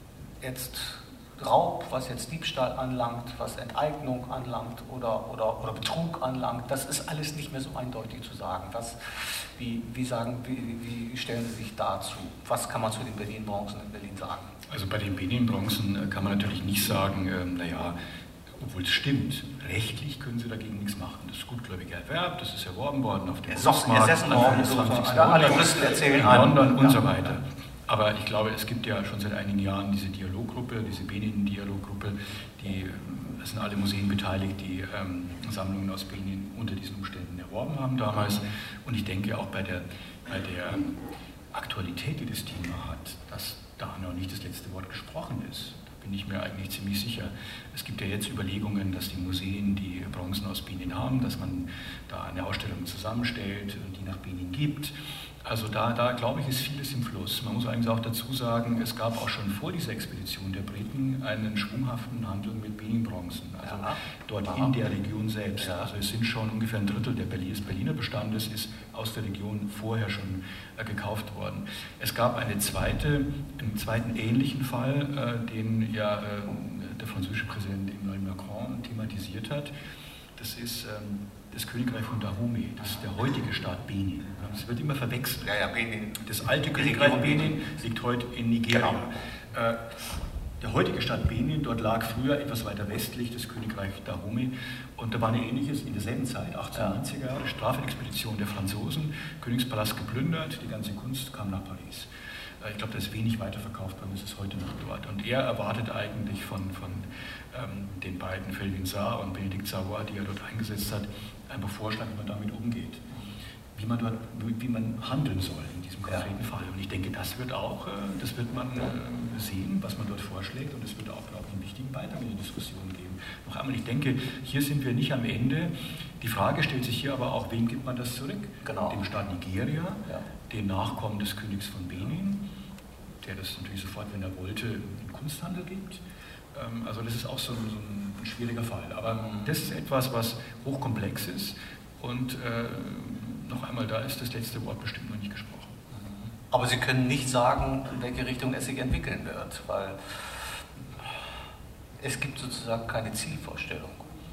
jetzt Raub, was jetzt Diebstahl anlangt, was Enteignung anlangt oder, oder, oder Betrug anlangt, das ist alles nicht mehr so eindeutig zu sagen. Was, wie, wie, sagen, wie, wie stellen Sie sich dazu? Was kann man zu den Benin-Bronzen in Berlin sagen? Also bei den Benin-Bronzen kann man natürlich nicht sagen, ähm, naja, obwohl es stimmt, rechtlich können Sie dagegen nichts machen. Das ist gutgläubiger Erwerb, das ist erworben worden auf dem Kunstmarkt, Anfang des zwanzigsten Jahrhunderts, in London und so weiter. Aber ich glaube, es gibt ja schon seit einigen Jahren diese Dialoggruppe, diese Benin-Dialoggruppe, die, es sind alle Museen beteiligt, die ähm, Sammlungen aus Benin unter diesen Umständen erworben haben damals. Und ich denke auch bei der, bei der Aktualität, die das Thema hat, dass da noch nicht das letzte Wort gesprochen ist. Da bin ich mir eigentlich ziemlich sicher. Es gibt ja jetzt Überlegungen, dass die Museen die Bronzen aus Benin haben, dass man da eine Ausstellung zusammenstellt und die nach Benin gibt. Also da, da, glaube ich, ist vieles im Fluss. Man muss eigentlich auch dazu sagen, es gab auch schon vor dieser Expedition der Briten einen schwunghaften Handel mit Benin-Bronzen, also ja, dort aha. in der Region selbst. Ja. Also es sind schon ungefähr ein Drittel der Berlin, des Berliner Bestandes ist aus der Region vorher schon äh, gekauft worden. Es gab eine zweite, einen zweiten ähnlichen Fall, äh, den ja äh, der französische Präsident Emmanuel Macron thematisiert hat. Das ist ähm, das Königreich von Dahomey, das ist der heutige Staat Benin. Das wird immer verwechselt. Ja, ja, Benin. Das alte Königreich Benin liegt heute in Nigeria. Genau. Äh, der heutige Staat Benin, dort lag früher etwas weiter westlich das Königreich Dahomey und da war ein ähnliches in derselben Zeit, achtzehnhundertneunziger Jahre, Strafexpedition der Franzosen, Königspalast geplündert, die ganze Kunst kam nach Paris. Ich glaube, da ist wenig weiterverkauft worden, das ist heute noch dort. Und er erwartet eigentlich von, von ähm, den beiden, Felvin Sarr und Benedikt Savoy, die er dort eingesetzt hat, einfach Vorschlag, wie man damit umgeht. Wie man, dort, wie man handeln soll in diesem konkreten ja. Fall. Und ich denke, das wird auch, das wird man sehen, was man dort vorschlägt. Und es wird auch, glaube ich, einen wichtigen Beitrag in die Diskussion geben. Noch einmal, ich denke, hier sind wir nicht am Ende. Die Frage stellt sich hier aber auch, wem gibt man das zurück? Genau. Dem Staat Nigeria, ja. den Nachkommen des Königs von Benin, der das natürlich sofort, wenn er wollte, in Kunsthandel gibt. Also das ist auch so ein, so ein schwieriger Fall. Aber das ist etwas, was hochkomplex ist und äh, noch einmal, da ist das letzte Wort bestimmt noch nicht gesprochen. Aber Sie können nicht sagen, in welche Richtung es sich entwickeln wird, weil es gibt sozusagen keine Zielvorstellung.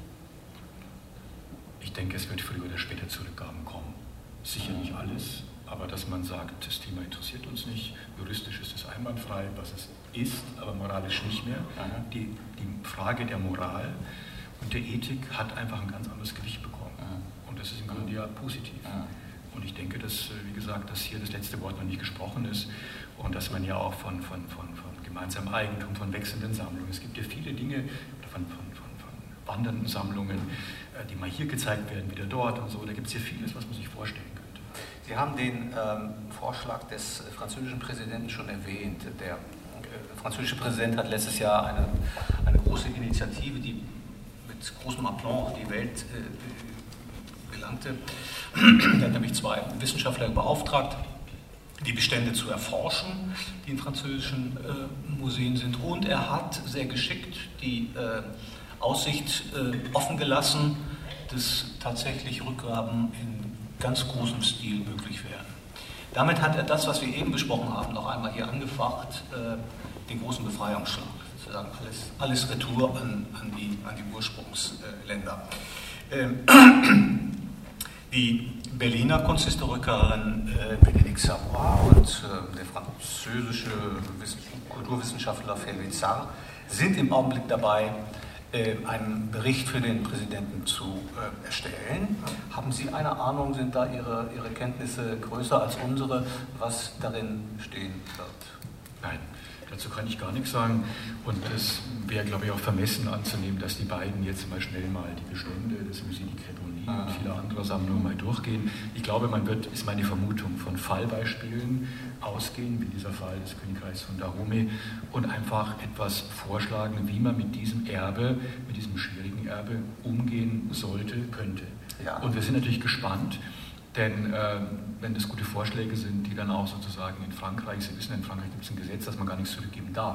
Ich denke, es wird früher oder später zu Rückgaben kommen. Sicher nicht alles, aber dass man sagt, das Thema interessiert uns nicht, juristisch ist es einwandfrei, was es ist, aber moralisch nicht mehr. Die, die Frage der Moral und der Ethik hat einfach ein ganz anderes Gewicht bekommen. Und das ist im Grunde ja positiv. Und ich denke, dass, wie gesagt, dass hier das letzte Wort noch nicht gesprochen ist und dass man ja auch von, von, von, von gemeinsamem Eigentum, von wechselnden Sammlungen, es gibt ja viele Dinge, von, von, von, von wandernden Sammlungen, die mal hier gezeigt werden, wieder dort und so, da gibt es ja vieles, was man sich vorstellen könnte. Sie haben den ähm, Vorschlag des französischen Präsidenten schon erwähnt. Der äh, französische Präsident hat letztes Jahr eine, eine große Initiative, die mit großem Aplomb auf die Welt äh, gelangte. Er hat nämlich zwei Wissenschaftler beauftragt, die Bestände zu erforschen, die in französischen äh, Museen sind. Und er hat sehr geschickt die äh, Aussicht äh, offen gelassen, dass tatsächlich Rückgaben in ganz großem Stil möglich werden. Damit hat er das, was wir eben besprochen haben, noch einmal hier angefacht, äh, den großen Befreiungsschlag, sozusagen alles, alles Retour an, an, die, an die Ursprungsländer. Ähm, die Berliner Kunsthistorikerin äh, Benedikt Savoy und äh, der französische Kulturwissenschaftler Felvin Sarr sind im Augenblick dabei, einen Bericht für den Präsidenten zu äh, erstellen. Haben Sie eine Ahnung, sind da Ihre, Ihre Kenntnisse größer als unsere, was darin stehen wird? Nein, dazu kann ich gar nichts sagen. Und es wäre, glaube ich, auch vermessen anzunehmen, dass die beiden jetzt mal schnell mal die Bestände des Musée du Quai Branly ah. und vieler anderer Sammlungen mal durchgehen. Ich glaube, man wird, ist meine Vermutung, von Fallbeispielen ausgehen, wie dieser Fall des Königreichs von Dahomey, und einfach etwas vorschlagen, wie man mit diesem Erbe, mit diesem schwierigen Erbe umgehen sollte, könnte. Ja. Und wir sind natürlich gespannt, denn äh, wenn das gute Vorschläge sind, die dann auch sozusagen in Frankreich, Sie wissen, in Frankreich gibt es ein Gesetz, dass man gar nichts zurückgeben darf.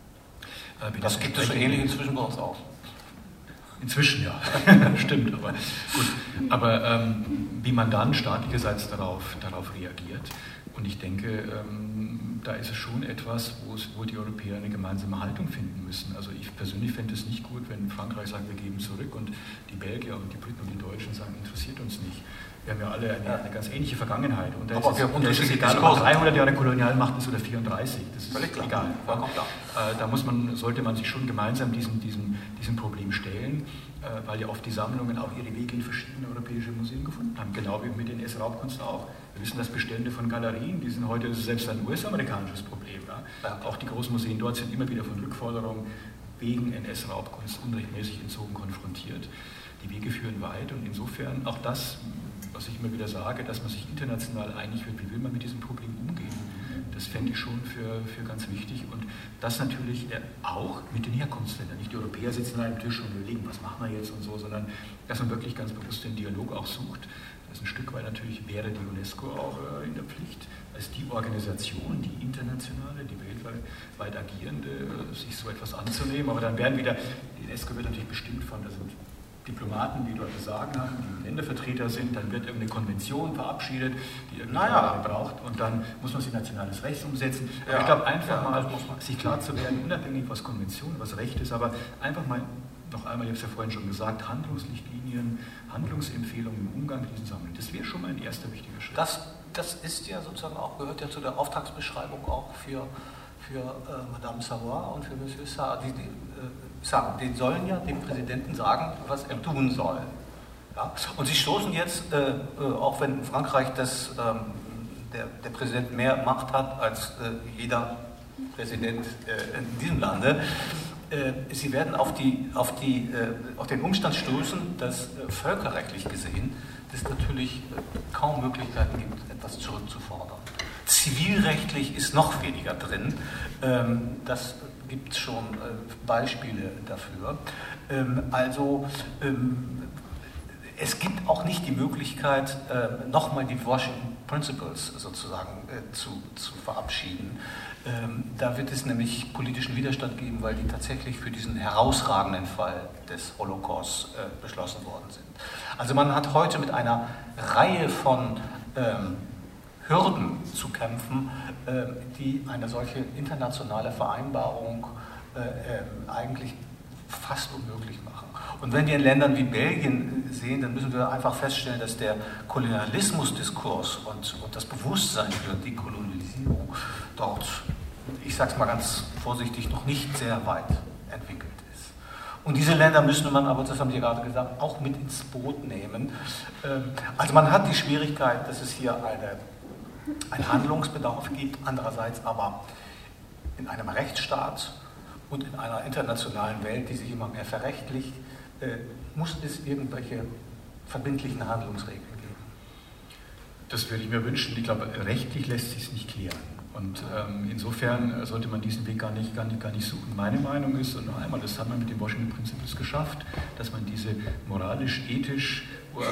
Äh, das gibt es so ähnlich inzwischen bei uns auch. Inzwischen ja, stimmt, aber gut. Aber ähm, wie man dann staatlicherseits darauf, darauf reagiert, und ich denke, ähm, da ist es schon etwas, wo, es, wo die Europäer eine gemeinsame Haltung finden müssen. Also ich persönlich fände es nicht gut, wenn Frankreich sagt, wir geben zurück, und die Belgier und die Briten und die Deutschen sagen, interessiert uns nicht. Wir haben ja alle eine, eine ganz ähnliche Vergangenheit. Und da ist, es, da ist es egal, ob man dreihundert Jahre Kolonialmacht ist oder vierunddreißig. Das ist völlig egal. Ja, äh, da muss man, sollte man sich schon gemeinsam diesem, diesem, diesem Problem stellen, äh, weil ja oft die Sammlungen auch ihre Wege in verschiedene europäische Museen gefunden haben. Genau wie mit den S Raubkunst auch. Wir wissen, dass Bestände von Galerien, die sind heute selbst ein U S-amerikanisches Problem. Ja? Ja. Auch die großen Museen dort sind immer wieder von Rückforderungen wegen N S-Raubkunst unrechtmäßig entzogen konfrontiert. Die Wege führen weit, und insofern auch das, was ich immer wieder sage, dass man sich international einig wird, wie will man mit diesem Problem umgehen, das fände ich schon für, für ganz wichtig, und das natürlich auch mit den Herkunftsländern. Nicht die Europäer sitzen an einem Tisch und überlegen, was machen wir jetzt und so, sondern dass man wirklich ganz bewusst den Dialog auch sucht. Das ist ein Stück weit natürlich, wäre die UNESCO auch äh, in der Pflicht, als die Organisation, die internationale, die weltweit agierende, äh, sich so etwas anzunehmen. Aber dann werden wieder, die UNESCO wird natürlich bestimmt von, da sind Diplomaten, die dort das Sagen haben, die Ländervertreter sind, dann wird irgendeine Konvention verabschiedet, die irgendeine naja. braucht, und dann muss man sie nationales Recht umsetzen. Ja. Ich glaube, einfach ja, mal sich klar zu werden, unabhängig was Konvention, was Recht ist, aber einfach mal noch einmal, ich habe es ja vorhin schon gesagt, Handlungsrichtlinien, Handlungsempfehlungen im Umgang mit diesen Sammlungen. Das wäre schon mal ein erster wichtiger Schritt. Das, das ist ja sozusagen auch, gehört ja zu der Auftragsbeschreibung auch für, für äh, Madame Savoy und für Monsieur Sarr. Die, die, äh, sagen, die sollen ja dem Präsidenten sagen, was er tun soll. Ja? Und sie stoßen jetzt, äh, auch wenn in Frankreich das, ähm, der, der Präsident mehr Macht hat als äh, jeder Präsident äh, in diesem Lande, Sie werden auf, die, auf, die, auf den Umstand stoßen, dass völkerrechtlich gesehen es natürlich kaum Möglichkeiten gibt, etwas zurückzufordern. Zivilrechtlich ist noch weniger drin. Das gibt es schon Beispiele dafür. Also es gibt auch nicht die Möglichkeit, nochmal die Washington Principles sozusagen zu, zu verabschieden. Ähm, da wird es nämlich politischen Widerstand geben, weil die tatsächlich für diesen herausragenden Fall des Holocaust äh, beschlossen worden sind. Also man hat heute mit einer Reihe von ähm, Hürden zu kämpfen, äh, die eine solche internationale Vereinbarung äh, äh, eigentlich fast unmöglich machen. Und wenn wir in Ländern wie Belgien sehen, dann müssen wir einfach feststellen, dass der Kolonialismusdiskurs und, und das Bewusstsein für die Kolonialisierung dort, ich sage es mal ganz vorsichtig, noch nicht sehr weit entwickelt ist. Und diese Länder müsste man aber, das haben Sie gerade gesagt, auch mit ins Boot nehmen. Also man hat die Schwierigkeit, dass es hier eine, einen Handlungsbedarf gibt, andererseits aber in einem Rechtsstaat und in einer internationalen Welt, die sich immer mehr verrechtlicht, äh, muss es irgendwelche verbindlichen Handlungsregeln geben. Das würde ich mir wünschen. Ich glaube, rechtlich lässt sich es nicht klären. Und ähm, insofern sollte man diesen Weg gar nicht, gar, nicht, gar nicht suchen. Meine Meinung ist, und noch einmal, das hat man mit den Washington Principles geschafft, dass man diese moralisch-ethisch,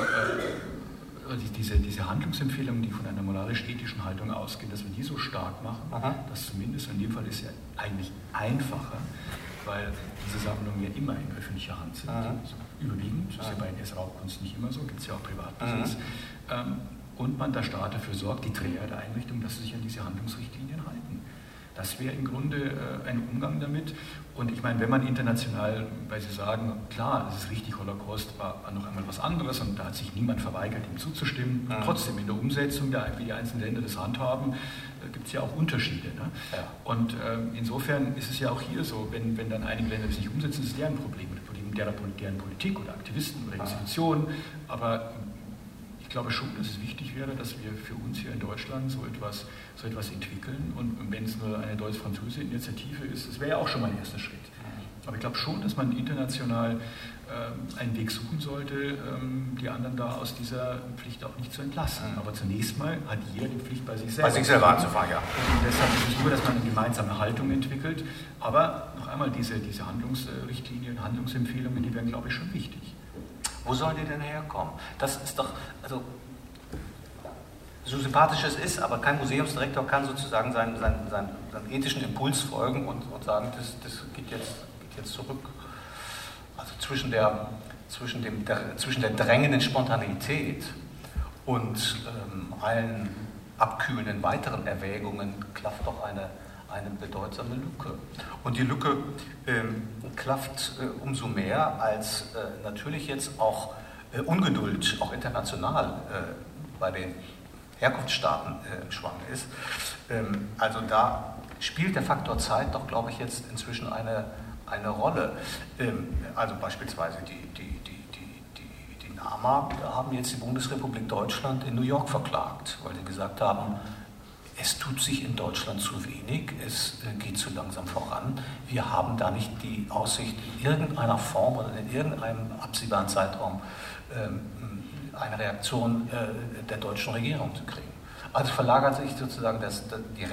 äh, diese, diese Handlungsempfehlungen, die von einer moralisch-ethischen Haltung ausgehen, dass wir die so stark machen, Aha. dass zumindest in dem Fall ist ja eigentlich einfacher, weil diese Sammlungen ja immer in öffentlicher Hand sind, also überwiegend, das ist ja bei S Raubkunst nicht immer so, gibt es ja auch Privatbesitz, ähm, und man der Staat dafür sorgt, die Träger der Einrichtung, dass sie sich an diese Handlungsrichtlinien halten. Das wäre im Grunde äh, ein Umgang damit. Und ich meine, wenn man international, weil Sie sagen, klar, das ist richtig, Holocaust war, war noch einmal was anderes und da hat sich niemand verweigert, ihm zuzustimmen. Ja. Trotzdem in der Umsetzung, der, wie die einzelnen Länder das handhaben, äh, gibt es ja auch Unterschiede. Ne? Ja. Und äh, insofern ist es ja auch hier so, wenn, wenn dann einige Länder das nicht umsetzen, ist es deren Problem, oder Problem deren, deren Politik oder Aktivisten oder Institutionen. Aber ich glaube schon, dass es wichtig wäre, dass wir für uns hier in Deutschland so etwas, so etwas entwickeln. Und wenn es nur eine deutsch-französische Initiative ist, das wäre ja auch schon mal ein erster Schritt. Aber ich glaube schon, dass man international äh, einen Weg suchen sollte, ähm, die anderen da aus dieser Pflicht auch nicht zu entlassen. Aber zunächst mal hat jeder die Pflicht, bei sich selber, bei sich selber anzufangen. Ja. Und deshalb ist es nur, dass man eine gemeinsame Haltung entwickelt. Aber noch einmal, diese, diese Handlungsrichtlinien, Handlungsempfehlungen, die wären, glaube ich, schon wichtig. Wo sollen die denn herkommen? Das ist doch, also so sympathisch es ist, aber kein Museumsdirektor kann sozusagen seinen, seinen, seinen, seinen ethischen Impuls folgen und, und sagen, das, das geht, jetzt, geht jetzt zurück. Also zwischen der, zwischen dem, der, zwischen der drängenden Spontaneität und ähm, allen abkühlenden weiteren Erwägungen klafft doch eine, eine bedeutsame Lücke. Und die Lücke ähm, klafft äh, umso mehr, als äh, natürlich jetzt auch äh, Ungeduld, auch international, äh, bei den Herkunftsstaaten äh, im Schwang ist. Ähm, also da spielt der Faktor Zeit doch, glaube ich, jetzt inzwischen eine, eine Rolle. Ähm, also beispielsweise die, die, die, die, die, die NAMA haben jetzt die Bundesrepublik Deutschland in New York verklagt, weil sie gesagt haben, es tut sich in Deutschland zu wenig, es äh, geht zu langsam voran. Wir haben da nicht die Aussicht, in irgendeiner Form oder in irgendeinem absehbaren Zeitraum ähm, eine Reaktion äh, der deutschen Regierung zu kriegen. Also verlagert sich sozusagen das, die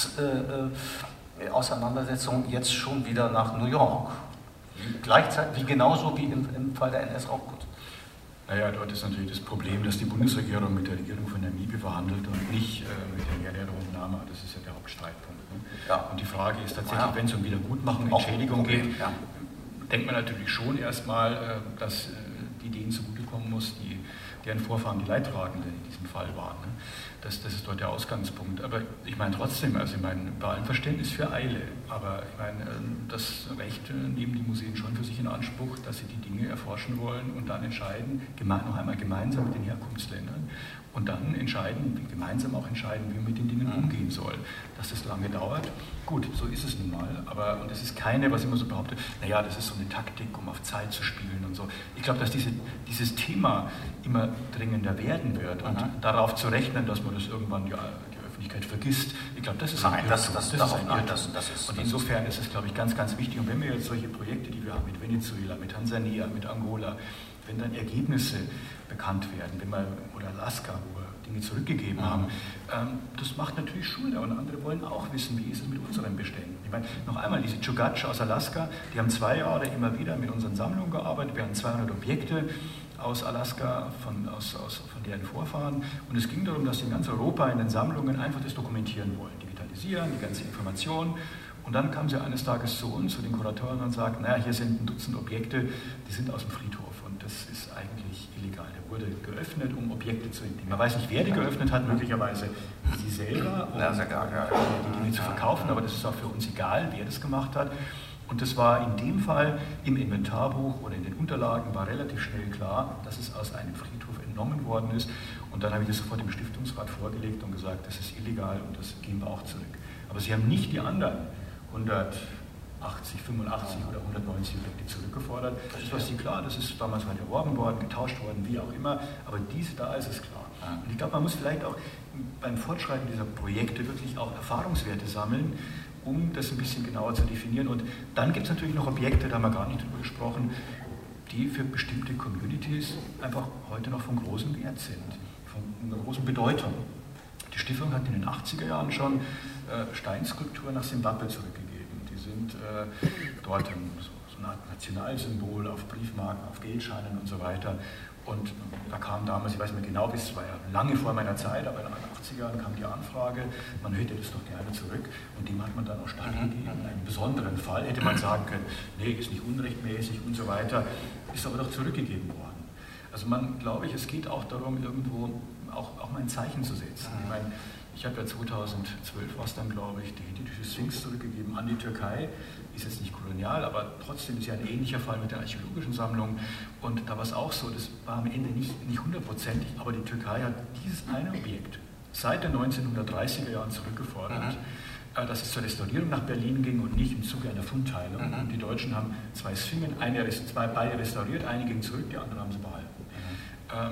Rechtsauseinandersetzung äh, jetzt schon wieder nach New York. Wie, gleichzeitig, wie genauso wie im, im Fall der N S-Raubgut. Naja, dort ist natürlich das Problem, dass die Bundesregierung mit der Regierung von Namibia verhandelt und nicht äh, mit der Regierung NAMA. Das ist ja der Hauptstreitpunkt. Ne? Ja. Und die Frage ist tatsächlich, ja, wenn es um Wiedergutmachung, Entschädigung geht, ja, denkt man natürlich schon erstmal, äh, dass äh, die denen zugutekommen muss, die, deren Vorfahren die Leidtragenden in diesem Fall waren. Ne? Das, das ist dort der Ausgangspunkt. Aber ich meine trotzdem, also ich meine, bei allem Verständnis für Eile, aber ich meine, das Recht nehmen die Museen schon für sich in Anspruch, dass sie die Dinge erforschen wollen und dann entscheiden, noch einmal gemeinsam mit den Herkunftsländern und dann entscheiden, gemeinsam auch entscheiden, wie man mit den Dingen umgehen soll. Dass das lange dauert, gut, so ist es nun mal, aber, und das ist keine, was immer so behauptet, naja, das ist so eine Taktik, um auf Zeit zu spielen und so. Ich glaube, dass diese, dieses Thema immer dringender werden wird und mhm. darauf zu rechnen, dass man das irgendwann ja, die Öffentlichkeit vergisst, ich glaube, das ist nein, ein das, das, das, das ist ein nein, das, das ist, Und insofern ist es, glaube ich, ganz, ganz wichtig. Und wenn wir jetzt solche Projekte, die wir haben mit Venezuela, mit Tansania, mit Angola, wenn dann Ergebnisse bekannt werden, wenn man, oder Alaska, wo wir Dinge zurückgegeben mhm. haben, ähm, das macht natürlich Schule und andere wollen auch wissen, wie ist es mit unseren Beständen. Ich meine, noch einmal, diese Chugach aus Alaska, die haben zwei Jahre immer wieder mit unseren Sammlungen gearbeitet, wir hatten zweihundert Objekte aus Alaska, von, aus, aus, von deren Vorfahren, und es ging darum, dass sie in ganz Europa in den Sammlungen einfach das dokumentieren wollen, digitalisieren, die ganze Information. Und dann kam sie eines Tages zu uns, zu den Kuratoren, und sagten, naja, hier sind ein Dutzend Objekte, die sind aus dem Friedhof. Und das ist eigentlich illegal. Der wurde geöffnet, um Objekte zu entdecken. Man weiß nicht, wer die geöffnet hat, möglicherweise sie selber, um ja, egal, ja. die Dinge zu verkaufen, aber das ist auch für uns egal, wer das gemacht hat. Und das war in dem Fall im Inventarbuch oder in den Unterlagen war relativ schnell klar, dass es aus einem Friedhof entnommen worden ist. Und dann habe ich das sofort dem Stiftungsrat vorgelegt und gesagt, das ist illegal und das geben wir auch zurück. Aber sie haben nicht die anderen hundertachtzig, fünfundachtzig oder hundertneunzig Objekte zurückgefordert. Das ist was sie klar, das ist damals mal erworben worden, getauscht worden, wie auch immer, aber diese da ist es klar. Und ich glaube, man muss vielleicht auch beim Fortschreiten dieser Projekte wirklich auch Erfahrungswerte sammeln, um das ein bisschen genauer zu definieren. Und dann gibt es natürlich noch Objekte, da haben wir gar nicht drüber gesprochen, die für bestimmte Communities einfach heute noch von großem Wert sind, von einer großen Bedeutung. Die Stiftung hat in den achtziger Jahren schon äh, Steinskulpturen nach Simbabwe zurückgegeben. Die sind äh, dort ein, so, so eine Art Nationalsymbol auf Briefmarken, auf Geldscheinen und so weiter. Und da kam damals, ich weiß nicht mehr genau, es war ja lange vor meiner Zeit, aber in den achtziger Jahren kam die Anfrage, man hätte das doch gerne zurück. Und dem hat man dann auch stattgegeben. In einem besonderen Fall hätte man sagen können, nee, ist nicht unrechtmäßig und so weiter, ist aber doch zurückgegeben worden. Also man, glaube ich, es geht auch darum, irgendwo auch, auch mal ein Zeichen zu setzen. Ich meine, ich habe ja zweitausendzwölf, was dann, glaube ich, die hethitische Sphinx zurückgegeben an die Türkei. Ist jetzt nicht kolonial, aber trotzdem ist ja ein ähnlicher Fall mit der archäologischen Sammlung. Und da war es auch so, das war am Ende nicht, nicht hundertprozentig, aber die Türkei hat dieses eine Objekt seit den neunzehnhundertdreißiger Jahren zurückgefordert, mhm. dass es zur Restaurierung nach Berlin ging und nicht im Zuge einer Fundteilung. Mhm. Und die Deutschen haben zwei Sphingen, eine, zwei beide restauriert, eine ging zurück, die andere haben sie behalten. Mhm. Ähm,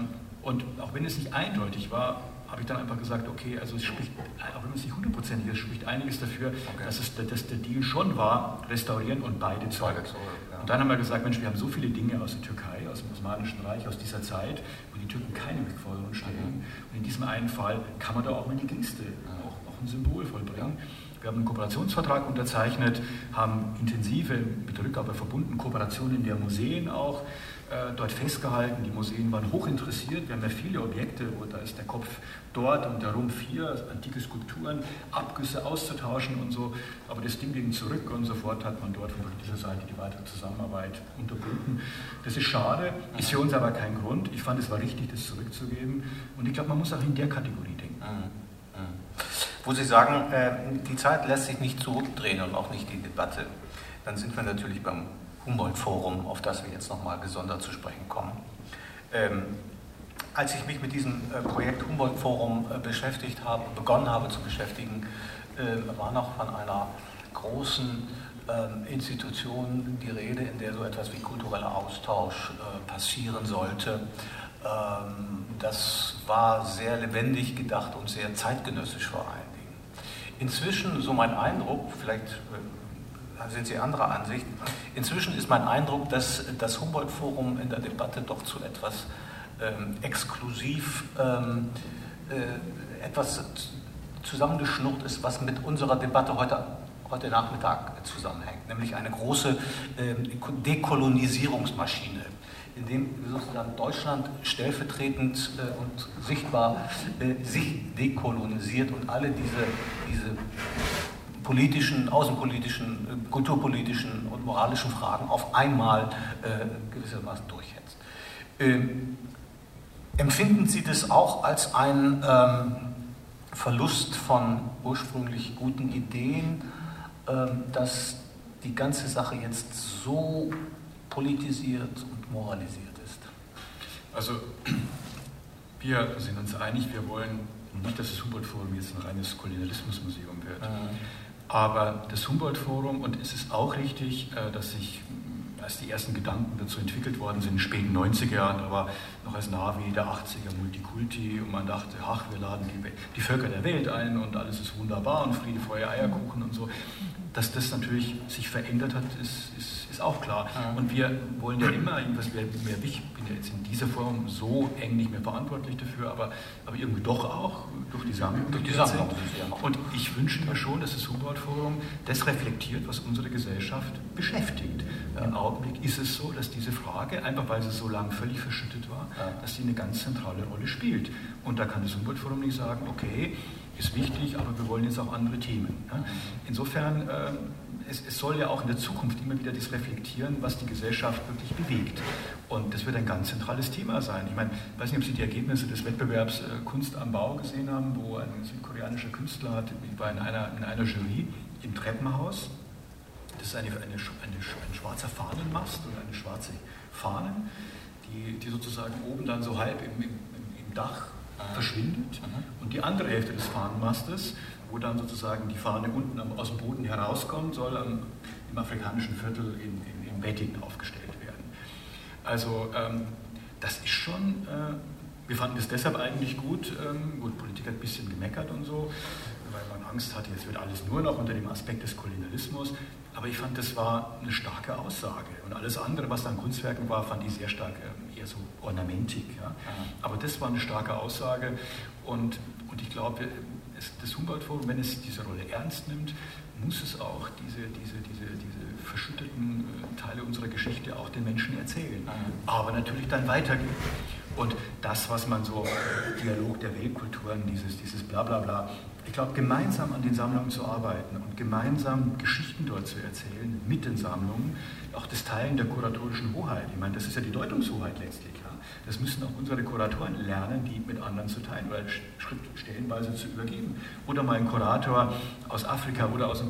Und auch wenn es nicht eindeutig war, habe ich dann einfach gesagt, okay, also es spricht, auch wenn es nicht hundertprozentig ist, spricht einiges dafür, okay. dass, es, dass der Deal schon war, restaurieren und beide zurück. Ja. Und dann haben wir gesagt, Mensch, wir haben so viele Dinge aus der Türkei, aus dem Osmanischen Reich, aus dieser Zeit, wo die Türken keine Rückforderungen stellen. Mhm. Und in diesem einen Fall kann man da auch mal die Geste, auch, auch ein Symbol vollbringen. Wir haben einen Kooperationsvertrag unterzeichnet, haben intensive, mit Rückgabe verbunden, Kooperationen der Museen auch äh, dort festgehalten. Die Museen waren hochinteressiert. Wir haben ja viele Objekte, wo da ist der Kopf dort und der Rumpf hier, also antike Skulpturen, Abgüsse auszutauschen und so. Aber das Ding ging zurück und sofort hat man dort von dieser Seite die weitere Zusammenarbeit unterbunden. Das ist schade, ist für uns aber kein Grund. Ich fand, es war richtig, das zurückzugeben. Und ich glaube, man muss auch in der Kategorie denken. Mhm. Mhm. Wo Sie sagen, die Zeit lässt sich nicht zurückdrehen und auch nicht die Debatte, dann sind wir natürlich beim Humboldt-Forum, auf das wir jetzt nochmal gesondert zu sprechen kommen. Ähm, als ich mich mit diesem äh, Projekt Humboldt-Forum äh, beschäftigt habe, begonnen habe zu beschäftigen, äh, war noch von einer großen äh, Institution die Rede, in der so etwas wie kultureller Austausch äh, passieren sollte. Ähm, das war sehr lebendig gedacht und sehr zeitgenössisch vor allen Dingen. Inzwischen, so mein Eindruck, vielleicht äh, sind Sie anderer Ansicht, inzwischen ist mein Eindruck, dass das Humboldt-Forum in der Debatte doch zu etwas ähm, exklusiv, ähm, äh, etwas zusammengeschnurrt ist, was mit unserer Debatte heute, heute Nachmittag zusammenhängt, nämlich eine große äh, Dekolonisierungsmaschine, in dem sozusagen Deutschland stellvertretend äh, und sichtbar äh, sich dekolonisiert und alle diese, diese politischen, außenpolitischen, äh, kulturpolitischen und moralischen Fragen auf einmal äh, gewissermaßen durchhetzt. Ähm, empfinden Sie das auch als ein ähm, Verlust von ursprünglich guten Ideen, ähm, dass die ganze Sache jetzt so politisiert und moralisiert ist? Also wir sind uns einig, wir wollen nicht, dass das Humboldt-Forum jetzt ein reines Kolonialismusmuseum wird. Mhm. Aber das Humboldt-Forum, und es ist auch richtig, dass sich, als die ersten Gedanken dazu entwickelt worden sind, in den späten neunziger Jahren, aber noch als Navi der achtziger, Multikulti, und man dachte, ach, wir laden die, die Völker der Welt ein und alles ist wunderbar und Friede, Feuer, Eierkuchen und so. Dass das natürlich sich verändert hat, ist, ist, ist auch klar. Ja. Und wir wollen ja immer, was wir, ich bin ja jetzt in dieser Form so eng nicht mehr verantwortlich dafür, aber, aber irgendwie doch auch durch die Sammlung. Durch die Sammlung. Und ich wünsche mir schon, dass das Humboldt-Forum das reflektiert, was unsere Gesellschaft beschäftigt. Ja. Im Augenblick ist es so, dass diese Frage, einfach weil sie so lange völlig verschüttet war, ja. dass sie eine ganz zentrale Rolle spielt. Und da kann das Humboldt-Forum nicht sagen, okay, ist wichtig, aber wir wollen jetzt auch andere Themen. Ja? Insofern, äh, es, es soll ja auch in der Zukunft immer wieder das reflektieren, was die Gesellschaft wirklich bewegt. Und das wird ein ganz zentrales Thema sein. Ich meine, ich weiß nicht, ob Sie die Ergebnisse des Wettbewerbs äh, Kunst am Bau gesehen haben, wo ein südkoreanischer Künstler hat, ich war in einer, in einer Jury im Treppenhaus. Das ist eine, eine, eine, ein schwarzer Fahnenmast oder eine schwarze Fahne, die, die sozusagen oben dann so halb im, im, im Dach verschwindet, und die andere Hälfte des Fahnenmastes, wo dann sozusagen die Fahne unten am, aus dem Boden herauskommt, soll am, im afrikanischen Viertel in, in, in Wettingen aufgestellt werden. Also ähm, das ist schon, äh, wir fanden das deshalb eigentlich gut, ähm, gut, Politik hat ein bisschen gemeckert und so, weil man Angst hatte, jetzt wird alles nur noch unter dem Aspekt des Kolonialismus, aber ich fand, das war eine starke Aussage, und alles andere, was an Kunstwerken war, fand ich sehr stark äh, eher so ornamentik. Ja? Aber das war eine starke Aussage, und, und ich glaube, das Humboldt-Forum, wenn es diese Rolle ernst nimmt, muss es auch diese, diese, diese, diese verschütteten Teile unserer Geschichte auch den Menschen erzählen, aber natürlich dann weitergeben. Und das, was man so, Dialog der Weltkulturen, dieses, dieses Blablabla, ich glaube, gemeinsam an den Sammlungen zu arbeiten und gemeinsam Geschichten dort zu erzählen, mit den Sammlungen, auch das Teilen der kuratorischen Hoheit. Ich meine, das ist ja die Deutungshoheit letztlich. Ja? Das müssen auch unsere Kuratoren lernen, die mit anderen zu teilen oder stellenweise zu übergeben. Oder mal ein Kurator aus Afrika oder aus dem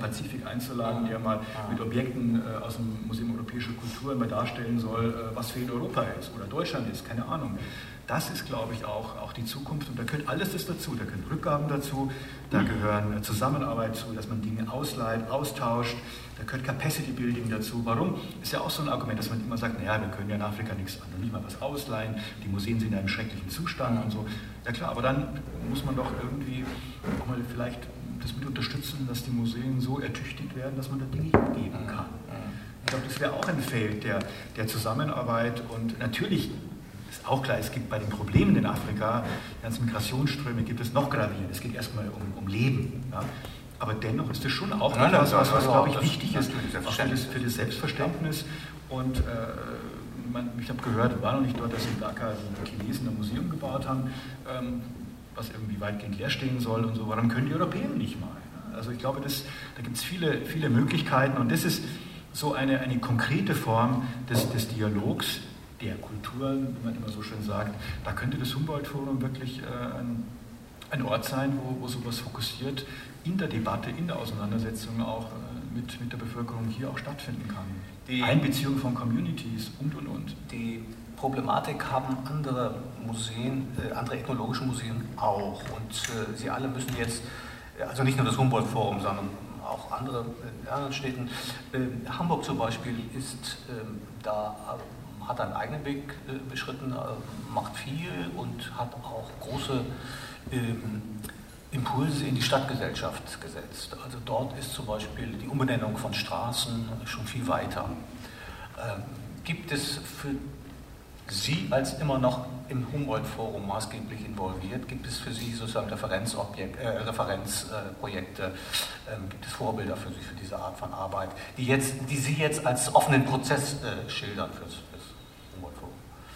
Pazifik einzuladen, der mal mit Objekten äh, aus dem Museum Europäischer Kultur mal darstellen soll, äh, was für in Europa ist oder Deutschland ist, keine Ahnung. Das ist, glaube ich, auch, auch die Zukunft und da gehört alles das dazu. Da gehören Rückgaben dazu, da gehören Zusammenarbeit zu, dass man Dinge ausleiht, austauscht, da gehört Capacity Building dazu. Warum? Ist ja auch so ein Argument, dass man immer sagt, naja, wir können ja in Afrika nichts anderes, nicht mal was ausleihen, die Museen sind in einem schrecklichen Zustand und so. Ja klar, aber dann muss man doch irgendwie auch mal vielleicht das mit unterstützen, dass die Museen so ertüchtigt werden, dass man da Dinge abgeben kann. Ich glaube, das wäre auch ein Feld der, der Zusammenarbeit und natürlich ist auch klar, es gibt bei den Problemen in Afrika, die ganzen Migrationsströme, gibt es noch gravierend. Es geht erstmal um, um Leben. Ja. Aber dennoch ist das schon auch nein, etwas, nein, was, was glaube ich, wichtig ist auch für das, für das Selbstverständnis. Und äh, man, ich habe gehört, war noch nicht dort, dass in Dhaka die Chinesen ein Museum gebaut haben, ähm, was irgendwie weitgehend leer stehen soll und so. Warum können die Europäer nicht mal? Ja. Also ich glaube, das, da gibt es viele, viele Möglichkeiten und das ist so eine, eine konkrete Form des, des Dialogs der Kulturen, wie man immer so schön sagt. Da könnte das Humboldt-Forum wirklich äh, ein, ein Ort sein, wo, wo sowas fokussiert in der Debatte, in der Auseinandersetzung auch äh, mit, mit der Bevölkerung hier auch stattfinden kann. Die Einbeziehung von Communities und, und, und. Die Problematik haben andere Museen, äh, andere ethnologische Museen auch. Und äh, sie alle müssen jetzt, also nicht nur das Humboldt-Forum, sondern auch andere in anderen Städten. Äh, Hamburg zum Beispiel ist äh, da, äh, hat einen eigenen Weg äh, beschritten, äh, macht viel und hat auch große äh, Impulse in die Stadtgesellschaft gesetzt. Also dort ist zum Beispiel die Umbenennung von Straßen schon viel weiter. Ähm, gibt es für Sie als immer noch im Humboldt-Forum maßgeblich involviert, gibt es für Sie sozusagen Referenzobjekt, äh, Referenzprojekte, äh, ähm, gibt es Vorbilder für Sie für diese Art von Arbeit, die, jetzt, die Sie jetzt als offenen Prozess äh, schildern fürs, fürs Humboldt-Forum?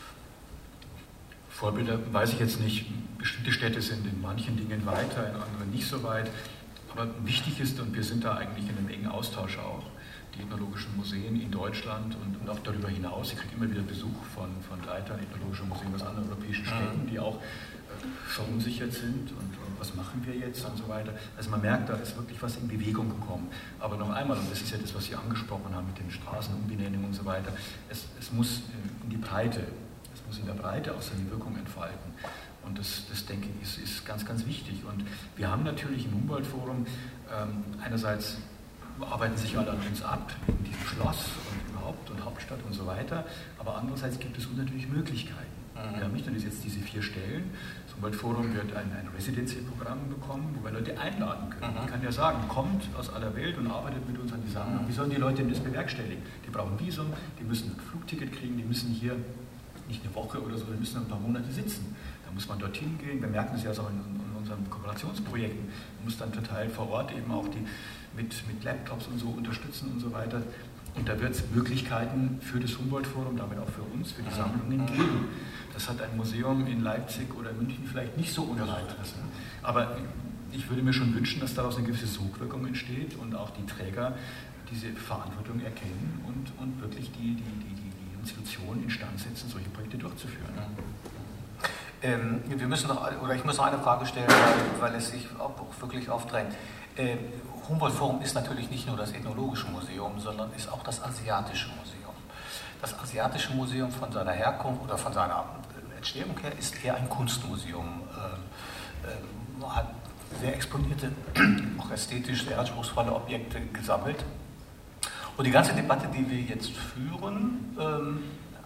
Vorbilder weiß ich jetzt nicht. Bestimmte Städte sind in manchen Dingen weiter, in anderen nicht so weit. Aber wichtig ist, und wir sind da eigentlich in einem engen Austausch auch, die ethnologischen Museen in Deutschland und, und auch darüber hinaus. Ich kriege immer wieder Besuch von, von Leitern ethnologischer Museen aus anderen europäischen Städten, die auch äh, verunsichert sind und, und was machen wir jetzt und so weiter. Also man merkt, da ist wirklich was in Bewegung gekommen. Aber noch einmal, und das ist ja das, was Sie angesprochen haben mit den Straßenumbenennungen und so weiter, es, es muss in die Breite, es muss in der Breite auch seine Wirkung entfalten. Und das, das denke ich, ist, ist ganz, ganz wichtig. Und wir haben natürlich im Humboldt-Forum ähm, einerseits arbeiten sich alle an uns ab, in diesem Schloss und überhaupt und Hauptstadt und so weiter. Aber andererseits gibt es natürlich Möglichkeiten. Mhm. Wir haben nicht nur jetzt diese vier Stellen. Das Humboldt-Forum wird ein, ein Residency-Programm bekommen, wo wir Leute einladen können. Mhm. Ich kann ja sagen, kommt aus aller Welt und arbeitet mit uns an die Sammlung. Wie sollen die Leute denn das bewerkstelligen? Die brauchen Visum, die müssen ein Flugticket kriegen, die müssen hier nicht eine Woche oder so, die müssen ein paar Monate sitzen. Da muss man dorthin gehen. Wir merken es ja auch in, in unseren Kooperationsprojekten. Man muss dann total vor Ort eben auch die Mit, mit Laptops und so unterstützen und so weiter. Und da wird es Möglichkeiten für das Humboldt-Forum, damit auch für uns, für die Sammlungen geben. Das hat ein Museum in Leipzig oder München vielleicht nicht so unweit. Aber ich würde mir schon wünschen, dass daraus eine gewisse Sogwirkung entsteht und auch die Träger diese Verantwortung erkennen und, und wirklich die, die, die, die Institutionen instand setzen, solche Projekte durchzuführen. Ähm, wir müssen noch, oder ich muss noch eine Frage stellen, weil, weil es sich auch wirklich aufdrängt. Ähm, Humboldt-Forum ist natürlich nicht nur das Ethnologische Museum, sondern ist auch das Asiatische Museum. Das Asiatische Museum von seiner Herkunft oder von seiner Entstehung her ist eher ein Kunstmuseum. Äh, äh, hat sehr exponierte, auch ästhetisch sehr anspruchsvolle Objekte gesammelt. Und die ganze Debatte, die wir jetzt führen, ähm,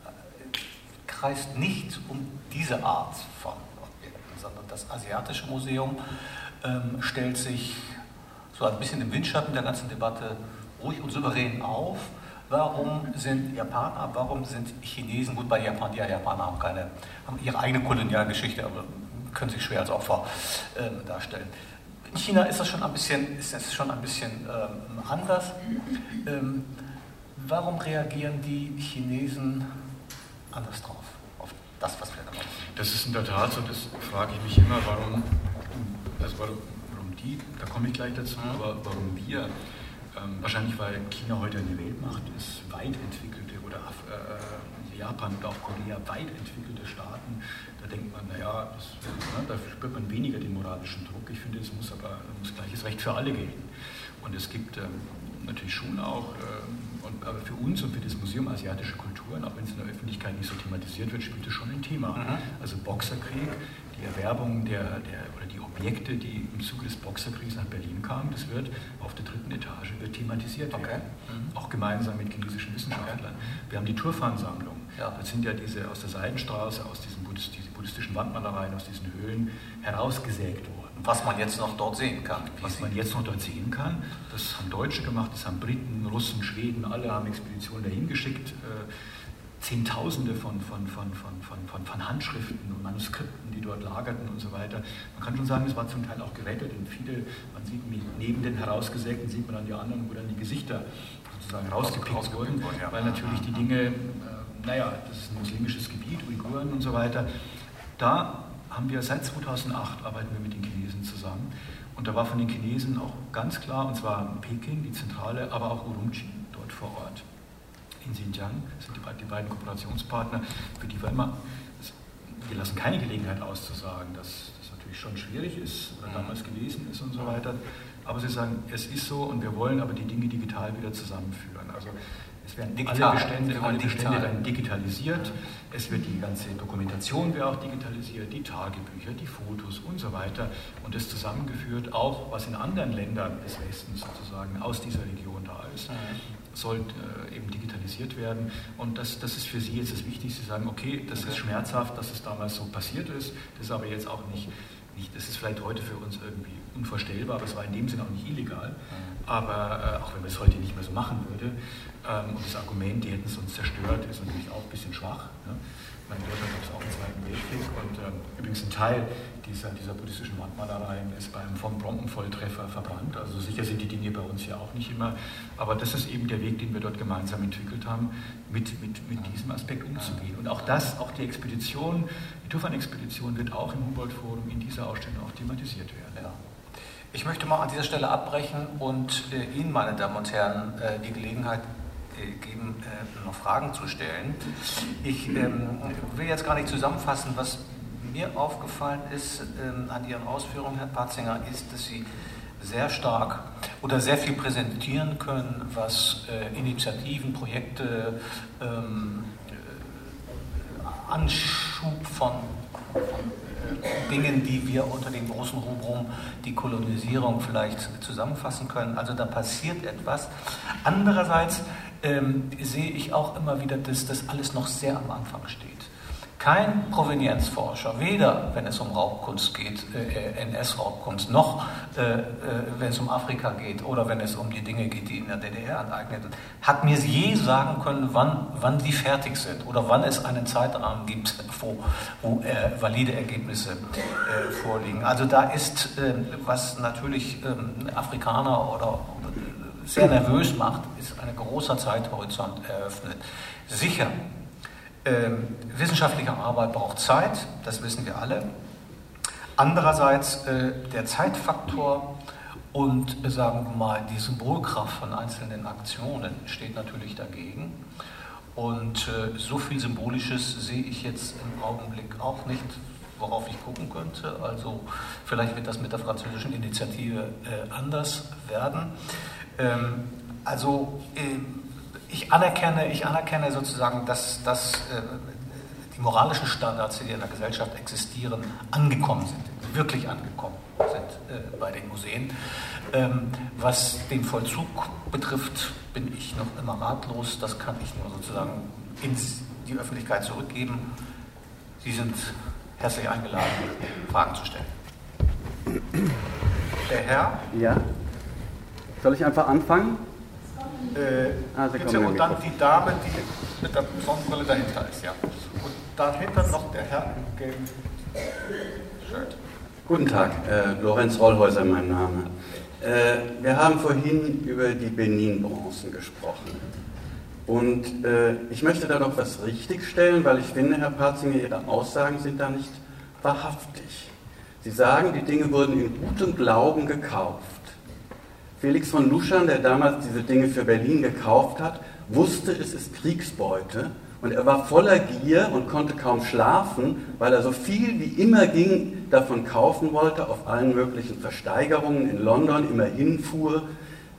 kreist nicht um diese Art von Objekten, sondern das Asiatische Museum ähm, stellt sich so ein bisschen im Windschatten der ganzen Debatte ruhig und souverän auf. Warum sind Japaner, warum sind Chinesen, gut bei Japan, ja, Japaner haben, keine, haben ihre eigene Kolonialgeschichte, aber können sich schwer als Opfer ähm, darstellen. In China ist das schon ein bisschen, ist das schon ein bisschen ähm, anders. Ähm, warum reagieren die Chinesen anders drauf, auf das, was wir da machen? Das ist in der Tat so, das frage ich mich immer, warum, also warum die, da komme ich gleich dazu, aber warum wir, ähm, wahrscheinlich weil China heute eine Weltmacht ist, weit entwickelte oder äh, Japan und auch Korea weit entwickelte Staaten, da denkt man, naja, das, na, da spürt man weniger den moralischen Druck. Ich finde, es muss aber muss gleiches Recht für alle gelten. Und es gibt ähm, natürlich schon auch, ähm, und, aber für uns und für das Museum Asiatische Kulturen, auch wenn es in der Öffentlichkeit nicht so thematisiert wird, spielt es schon ein Thema. Mhm. Also Boxerkrieg, die Erwerbung der, der, oder die Objekte, die im Zuge des Boxerkriegs nach Berlin kamen, das wird auf der dritten Etage wird thematisiert okay. werden. Mhm. Auch gemeinsam mit chinesischen Wissenschaftlern. Okay. Wir haben die Turfan-Sammlung. Ja. Das sind ja diese aus der Seidenstraße, aus diesen Buddhist, diese buddhistischen Wandmalereien, aus diesen Höhlen herausgesägt worden. Was man jetzt noch dort sehen kann. Was man jetzt noch dort sehen kann, das haben Deutsche gemacht, das haben Briten, Russen, Schweden, alle haben Expeditionen dahin geschickt. Zehntausende von, von, von, von, von, von, von Handschriften und Manuskripten, die dort lagerten und so weiter. Man kann schon sagen, es war zum Teil auch gerettet und viele, man sieht neben den herausgesägten, sieht man dann die anderen, wo dann die Gesichter sozusagen rausgepickt wurden, ja. Weil natürlich die Dinge, äh, naja, das ist ein muslimisches Gebiet, Uiguren und so weiter. Da haben wir seit zweitausendacht arbeiten wir mit den Chinesen zusammen und da war von den Chinesen auch ganz klar, und zwar Peking, die Zentrale, aber auch Urumqi dort vor Ort. In Xinjiang sind die, die beiden Kooperationspartner, für die wir immer, wir lassen keine Gelegenheit auszusagen, dass das natürlich schon schwierig ist oder damals gewesen ist und so weiter, aber sie sagen, es ist so und wir wollen aber die Dinge digital wieder zusammenführen. Also es werden digital, alle Bestände, alle Bestände werden digitalisiert, es wird die ganze Dokumentation wird auch digitalisiert, die Tagebücher, die Fotos und so weiter und das zusammengeführt, auch was in anderen Ländern des Westens sozusagen aus dieser Region da ist. Soll äh, eben digitalisiert werden und das, das ist für Sie jetzt das Wichtigste. Sie sagen, okay, das ist schmerzhaft, dass es damals so passiert ist, das ist aber jetzt auch nicht, nicht das ist vielleicht heute für uns irgendwie unvorstellbar, aber es war in dem Sinne auch nicht illegal, aber äh, auch wenn man es heute nicht mehr so machen würde ähm, und das Argument, die hätten es uns zerstört, ist natürlich auch ein bisschen schwach. Ne? In Deutschland gab es auch einen Zweiten Weltkrieg und ähm, übrigens ein Teil dieser, dieser buddhistischen Wandmalereien ist beim von Bombenvolltreffer verbrannt. Also sicher sind die Dinge bei uns ja auch nicht immer, aber das ist eben der Weg, den wir dort gemeinsam entwickelt haben, mit, mit, mit diesem Aspekt umzugehen. Und auch das, auch die Expedition, die Turfan-Expedition wird auch im Humboldt-Forum in dieser Ausstellung auch thematisiert werden. Ja. Ich möchte mal an dieser Stelle abbrechen und äh, Ihnen, meine Damen und Herren, äh, die Gelegenheit geben, äh, noch Fragen zu stellen. Ich ähm, will jetzt gar nicht zusammenfassen, was mir aufgefallen ist ähm, an Ihren Ausführungen, Herr Patzinger, ist, dass Sie sehr stark oder sehr viel präsentieren können, was äh, Initiativen, Projekte, ähm, äh, Anschub von, von äh, Dingen, die wir unter dem großen Rubrum die Kolonisierung vielleicht zusammenfassen können. Also da passiert etwas. Andererseits Ähm, sehe ich auch immer wieder, dass das alles noch sehr am Anfang steht. Kein Provenienzforscher, weder wenn es um Raubkunst geht, äh, N S-Raubkunst, noch äh, äh, wenn es um Afrika geht oder wenn es um die Dinge geht, die in der D D R enteignet sind, hat mir je sagen können, wann, wann die fertig sind oder wann es einen Zeitrahmen gibt, wo, wo äh, valide Ergebnisse äh, vorliegen. Also da ist, äh, was natürlich äh, Afrikaner oder sehr nervös macht, ist ein großer Zeithorizont eröffnet. Sicher, ähm, wissenschaftliche Arbeit braucht Zeit, das wissen wir alle. Andererseits äh, der Zeitfaktor und, äh, sagen wir mal, die Symbolkraft von einzelnen Aktionen steht natürlich dagegen. Und äh, so viel Symbolisches sehe ich jetzt im Augenblick auch nicht, worauf ich gucken könnte. Also vielleicht wird das mit der französischen Initiative äh, anders werden. Ähm, also äh, ich anerkenne, ich anerkenne sozusagen, dass, dass äh, die moralischen Standards, die in der Gesellschaft existieren, angekommen sind, wirklich angekommen sind äh, bei den Museen. Ähm, was den Vollzug betrifft, bin ich noch immer ratlos. Das kann ich nur sozusagen in die Öffentlichkeit zurückgeben. Sie sind herzlich eingeladen, Fragen zu stellen. Der Herr? Ja. Soll ich einfach anfangen? Äh, ah, bitte, und dann die Dame, die mit der Sonnenbrille dahinter ist, ja. Und dahinter noch der Herr im gelben Shirt. Guten Tag, äh, Lorenz Rollhäuser mein Name. Äh, wir haben vorhin über die Benin-Bronzen gesprochen. Und äh, ich möchte da noch was richtigstellen, weil ich finde, Herr Patzinger, Ihre Aussagen sind da nicht wahrhaftig. Sie sagen, die Dinge wurden in gutem Glauben gekauft. Felix von Luschan, der damals diese Dinge für Berlin gekauft hat, wusste, es ist Kriegsbeute und er war voller Gier und konnte kaum schlafen, weil er so viel wie immer ging davon kaufen wollte, auf allen möglichen Versteigerungen in London immer hinfuhr,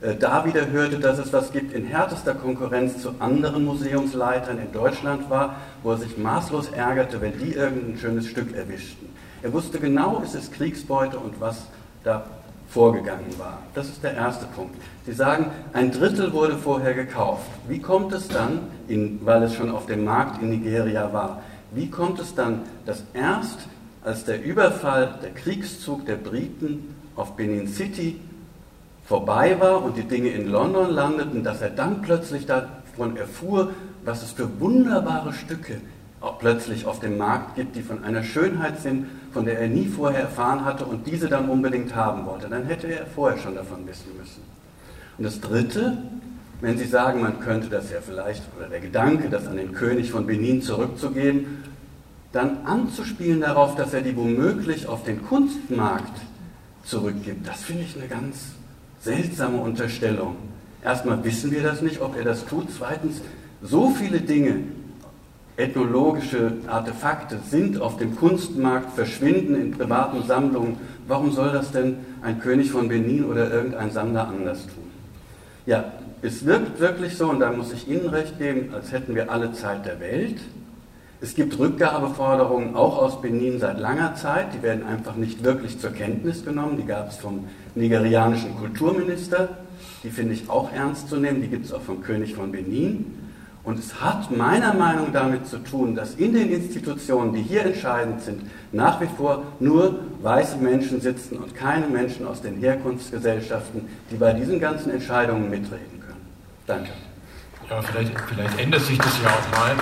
äh, da wieder hörte, dass es was gibt, in härtester Konkurrenz zu anderen Museumsleitern in Deutschland war, wo er sich maßlos ärgerte, wenn die irgendein schönes Stück erwischten. Er wusste genau, es ist Kriegsbeute und was da vorgegangen war. Das ist der erste Punkt. Sie sagen, ein Drittel wurde vorher gekauft. Wie kommt es dann, in, weil es schon auf dem Markt in Nigeria war, wie kommt es dann, dass erst als der Überfall, der Kriegszug der Briten auf Benin City vorbei war und die Dinge in London landeten, dass er dann plötzlich davon erfuhr, was es für wunderbare Stücke auch plötzlich auf dem Markt gibt, die von einer Schönheit sind, von der er nie vorher erfahren hatte und diese dann unbedingt haben wollte. Dann hätte er vorher schon davon wissen müssen. Und das Dritte, wenn Sie sagen, man könnte das ja vielleicht, oder der Gedanke, das an den König von Benin zurückzugeben, dann anzuspielen darauf, dass er die womöglich auf den Kunstmarkt zurückgibt, das finde ich eine ganz seltsame Unterstellung. Erstmal wissen wir das nicht, ob er das tut. Zweitens, so viele Dinge, ethnologische Artefakte sind auf dem Kunstmarkt, verschwinden in privaten Sammlungen. Warum soll das denn ein König von Benin oder irgendein Sammler anders tun? Ja, es wirkt wirklich so, und da muss ich Ihnen recht geben, als hätten wir alle Zeit der Welt. Es gibt Rückgabeforderungen auch aus Benin seit langer Zeit, die werden einfach nicht wirklich zur Kenntnis genommen. Die gab es vom nigerianischen Kulturminister, die finde ich auch ernst zu nehmen, die gibt es auch vom König von Benin. Und es hat meiner Meinung nach damit zu tun, dass in den Institutionen, die hier entscheidend sind, nach wie vor nur weiße Menschen sitzen und keine Menschen aus den Herkunftsgesellschaften, die bei diesen ganzen Entscheidungen mitreden können. Danke. Ja, vielleicht, vielleicht ändert sich das ja auch mal.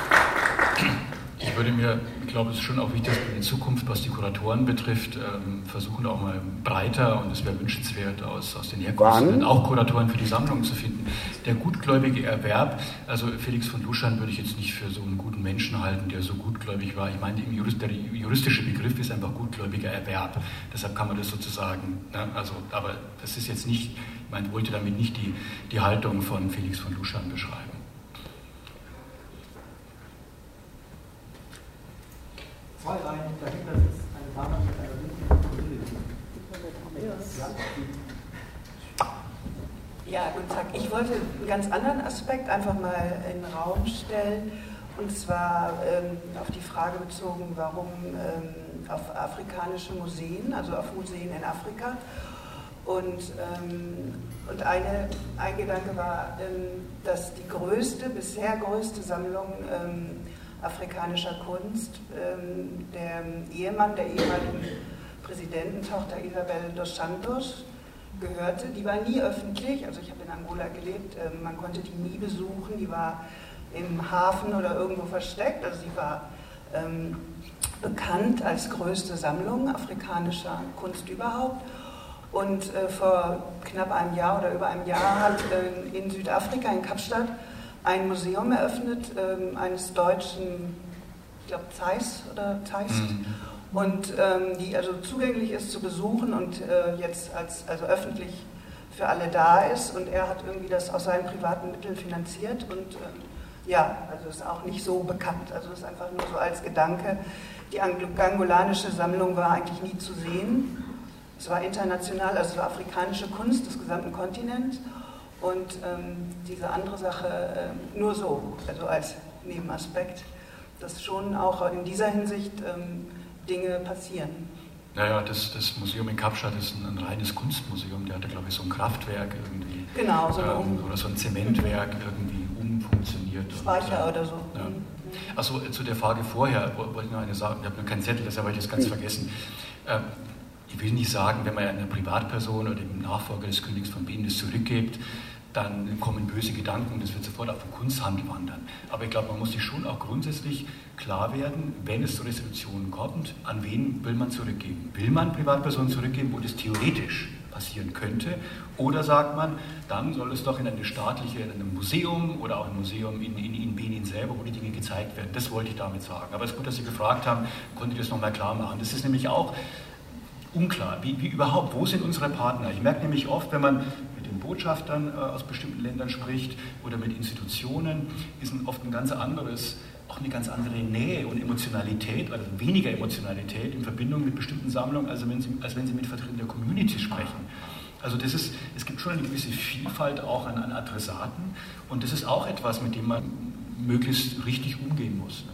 Ich würde mir, ich glaube, es ist schon auch wichtig, dass wir in Zukunft, was die Kuratoren betrifft, ähm, versuchen auch mal breiter, und es wäre wünschenswert, aus, aus den Herkunftsländern auch Kuratoren für die Sammlung zu finden. Der gutgläubige Erwerb, also Felix von Luschan würde ich jetzt nicht für so einen guten Menschen halten, der so gutgläubig war. Ich meine, Jurist, der juristische Begriff ist einfach gutgläubiger Erwerb. Deshalb kann man das sozusagen, ne, also, aber das ist jetzt nicht, ich meine, wollte damit nicht die, die Haltung von Felix von Luschan beschreiben. Zwei Reihen dahinter sitzt eine Dame mit einer linken Ja, guten Tag. Ich wollte einen ganz anderen Aspekt einfach mal in den Raum stellen, und zwar ähm, auf die Frage bezogen, warum ähm, auf afrikanische Museen, also auf Museen in Afrika. Und, ähm, und eine, ein Gedanke war, ähm, dass die größte, bisher größte Sammlung ähm, afrikanischer Kunst, ähm, der Ehemann der ehemaligen Präsidententochter Isabel dos Santos gehörte. Die war nie öffentlich, also ich habe in Angola gelebt, ähm, man konnte die nie besuchen, die war im Hafen oder irgendwo versteckt, also sie war ähm, bekannt als größte Sammlung afrikanischer Kunst überhaupt. Und äh, vor knapp einem Jahr oder über einem Jahr hat äh, in Südafrika, in Kapstadt, ein Museum eröffnet, ähm, eines deutschen, ich glaube Zeiss oder Zeist, mhm. und ähm, die also zugänglich ist zu besuchen und äh, jetzt als, also öffentlich für alle da ist, und er hat irgendwie das aus seinen privaten Mitteln finanziert und ähm, ja, also ist auch nicht so bekannt, also ist einfach nur so als Gedanke. Die angolanische Sammlung war eigentlich nie zu sehen, es war international, also afrikanische Kunst des gesamten Kontinents. Und ähm, diese andere Sache äh, nur so, also als Nebenaspekt, dass schon auch in dieser Hinsicht ähm, Dinge passieren. Naja, das, das Museum in Kapstadt ist ein, ein reines Kunstmuseum. Der hatte, glaube ich, so ein Kraftwerk irgendwie. Genau, so ähm, oder so ein Zementwerk irgendwie umfunktioniert. Speicher und, oder so. Ja. Achso, zu der Frage vorher wollte ich noch eine sagen. Ich habe noch keinen Zettel, deshalb habe ich das ganz vergessen. Ähm, ich will nicht sagen, wenn man einer Privatperson oder dem Nachfolger des Königs von Benin das zurückgibt, dann kommen böse Gedanken und das wird sofort auf den Kunsthandel wandern. Aber ich glaube, man muss sich schon auch grundsätzlich klar werden, wenn es zu Restitutionen kommt, an wen will man zurückgeben? Will man Privatpersonen zurückgeben, wo das theoretisch passieren könnte? Oder sagt man, dann soll es doch in eine staatliche, in einem Museum oder auch ein Museum in, in, in Benin selber, wo die Dinge gezeigt werden. Das wollte ich damit sagen. Aber es ist gut, dass Sie gefragt haben, konnte ich das nochmal klar machen. Das ist nämlich auch unklar, wie, wie überhaupt, wo sind unsere Partner? Ich merke nämlich oft, wenn man mit den Botschaftern äh, aus bestimmten Ländern spricht oder mit Institutionen, ist ein, oft ein ganz anderes, auch eine ganz andere Nähe und Emotionalität, also weniger Emotionalität in Verbindung mit bestimmten Sammlungen, als wenn Sie, als wenn Sie mit Vertretern der Community sprechen. Also das ist, es gibt schon eine gewisse Vielfalt auch an, an Adressaten und das ist auch etwas, mit dem man möglichst richtig umgehen muss.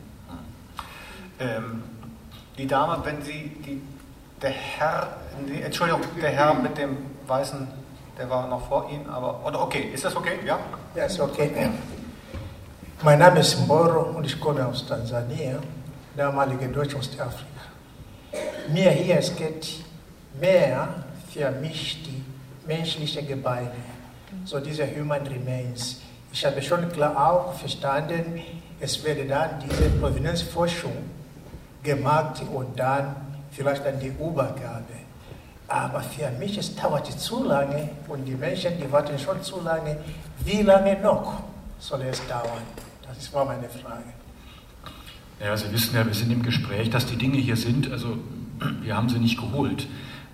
Ähm, die Dame, wenn Sie, die, der Herr, nee, Entschuldigung, der Herr mit dem weißen, der war noch vor Ihnen, aber, oder okay, ist das okay? Ja? Ja, ist okay. Ja. Mein Name ist Mboro und ich komme aus Tansania, damalige Deutsch-Ostafrika. Mir hier, es geht mehr für mich die menschlichen Gebeine, so diese Human Remains. Ich habe schon klar auch verstanden, es werde dann diese Provenienzforschung gemacht und dann vielleicht dann die Übergabe. Aber für mich, es dauert zu lange und die Menschen, die warten schon zu lange. Wie lange noch soll es dauern? Das war meine Frage. Ja, Sie wissen ja, wir sind im Gespräch, dass die Dinge hier sind, also wir haben sie nicht geholt.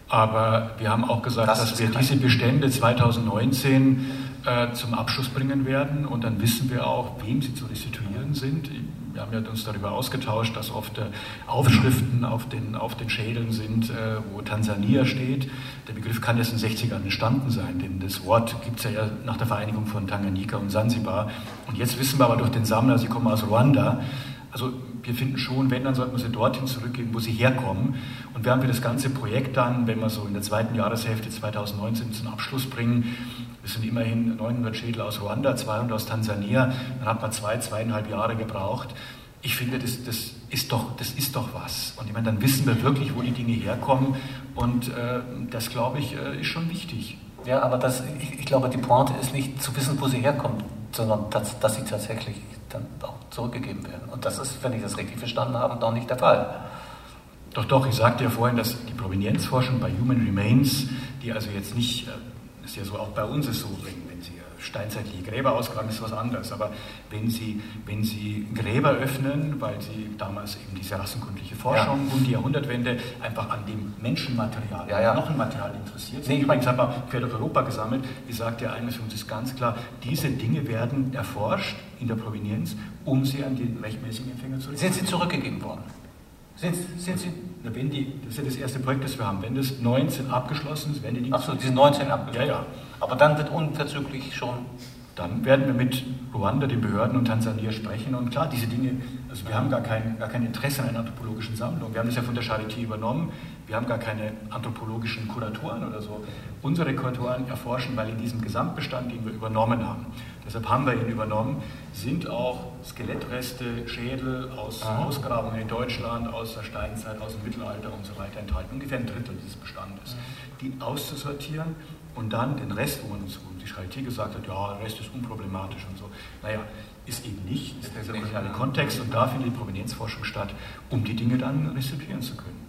Aber wir haben auch gesagt, das dass wir diese Bestände zweitausendneunzehn äh, zum Abschluss bringen werden und dann wissen wir auch, wem sie zu restituieren sind. Wir haben ja uns darüber ausgetauscht, dass oft äh, Aufschriften auf den, auf den Schädeln sind, äh, wo Tansania steht. Der Begriff kann jetzt in den sechzigern entstanden sein, denn das Wort gibt es ja nach der Vereinigung von Tanganyika und Sansibar. Und jetzt wissen wir aber durch den Sammler, sie kommen aus Ruanda. Also wir finden schon, wenn, dann sollten wir sie dorthin zurückgeben, wo sie herkommen. Und werden wir das ganze Projekt dann, wenn wir so in der zweiten Jahreshälfte zweitausendneunzehn zum Abschluss bringen, das sind immerhin neunhundert Schädel aus Ruanda, zweihundert aus Tansania, dann hat man zwei, zweieinhalb Jahre gebraucht. Ich finde, das, das, ist, doch, das ist doch was. Und ich meine, dann wissen wir wirklich, wo die Dinge herkommen. Und äh, das, glaube ich, äh, ist schon wichtig. Ja, aber das, ich, ich glaube, die Pointe ist nicht zu wissen, wo sie herkommen, sondern dass, dass sie tatsächlich dann auch zurückgegeben werden. Und das ist, wenn ich das richtig verstanden habe, doch nicht der Fall. Doch, doch, ich sagte ja vorhin, dass die Provenienzforschung bei Human Remains, die also jetzt nicht, ist ja so, auch bei uns ist so, wenn, wenn Sie steinzeitliche Gräber ausgraben, ist was anderes. Aber wenn Sie, wenn Sie Gräber öffnen, weil Sie damals eben diese rassenkundliche Forschung ja. um die Jahrhundertwende einfach an dem Menschenmaterial, ja, ja. Knochenmaterial interessiert sind. Nee, übrigens haben wir quer durch Europa gesammelt. Wie sagt der eine, für uns ist ganz klar, diese Dinge werden erforscht in der Provenienz, um sie an den rechtmäßigen Empfänger zu Sind sie zurückgegeben worden? Sind, sind sie? Na, wenn die, das ist ja das erste Projekt, das wir haben. Wenn das neunzehn abgeschlossen ist, werden die... Achso, die sind neunzehn abgeschlossen? Ja, ja. Aber dann wird unverzüglich schon... Dann werden wir mit Ruanda, den Behörden und Tansania sprechen. Und klar, diese Dinge, also wir haben gar kein, gar kein Interesse an einer anthropologischen Sammlung. Wir haben das ja von der Charité übernommen. Wir haben gar keine anthropologischen Kuratoren oder so. Unsere Kuratoren erforschen, weil in diesem Gesamtbestand, den wir übernommen haben, deshalb haben wir ihn übernommen, sind auch Skelettreste, Schädel aus Aha. Ausgrabungen in Deutschland, aus der Steinzeit, aus dem Mittelalter und so weiter enthalten. Ungefähr ein Drittel dieses Bestandes. Die auszusortieren und dann den Rest, wo uns die Charité gesagt hat, ja, der Rest ist unproblematisch und so. Naja, ist eben nicht, ist der koloniale Kontext und da findet die Provenienzforschung statt, um die Dinge dann restituieren zu können.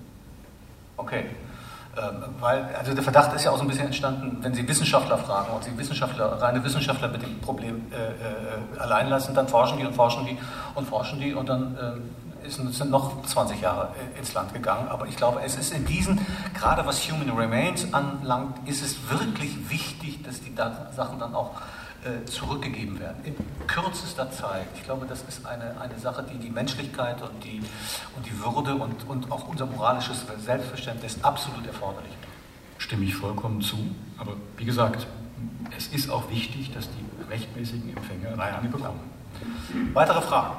Okay. Ähm, weil, also der Verdacht ist ja auch so ein bisschen entstanden, wenn Sie Wissenschaftler fragen und Sie Wissenschaftler, reine Wissenschaftler mit dem Problem äh, äh, allein lassen, dann forschen die und forschen die und forschen die und dann äh, ist, sind noch zwanzig Jahre äh, ins Land gegangen. Aber ich glaube, es ist in diesen, gerade was Human Remains anlangt, ist es wirklich wichtig, dass die Sachen dann auch äh, zurückgegeben werden. In kürzester Zeit. Ich glaube, das ist eine, eine Sache, die die Menschlichkeit und die, und die Würde und, und auch unser moralisches Selbstverständnis absolut erforderlich macht. Stimme ich vollkommen zu. Aber wie gesagt, es ist auch wichtig, dass die rechtmäßigen Empfänger Dinge bekommen. Weitere Fragen?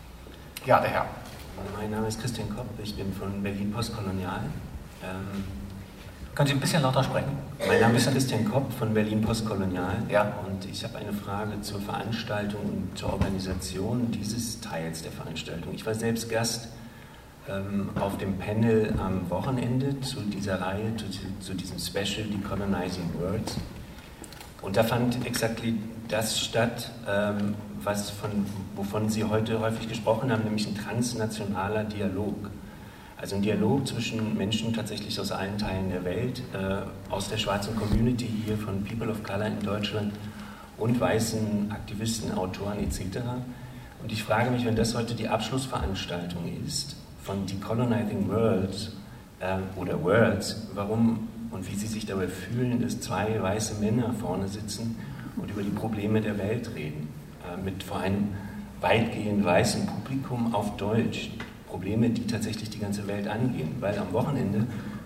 Ja, der Herr. Mein Name ist Christian Kopp, ich bin von Berlin Postkolonial. Ähm, Können Sie ein bisschen lauter sprechen? Mein Name ist Christian Kopp von Berlin Postkolonial ja. und ich habe eine Frage zur Veranstaltung und zur Organisation dieses Teils der Veranstaltung. Ich war selbst Gast ähm, auf dem Panel am Wochenende zu dieser Reihe, zu, zu diesem Special Decolonizing Words. Und da fand exakt das statt, ähm, was von, wovon Sie heute häufig gesprochen haben, nämlich ein transnationaler Dialog. Also ein Dialog zwischen Menschen tatsächlich aus allen Teilen der Welt, äh, aus der schwarzen Community hier von People of Color in Deutschland und weißen Aktivisten, Autoren et cetera. Und ich frage mich, wenn das heute die Abschlussveranstaltung ist von Decolonizing Worlds äh, oder Worlds, warum und wie Sie sich dabei fühlen, dass zwei weiße Männer vorne sitzen und über die Probleme der Welt reden, äh, mit vor einem weitgehend weißen Publikum auf Deutsch. Probleme, die tatsächlich die ganze Welt angehen. Weil am Wochenende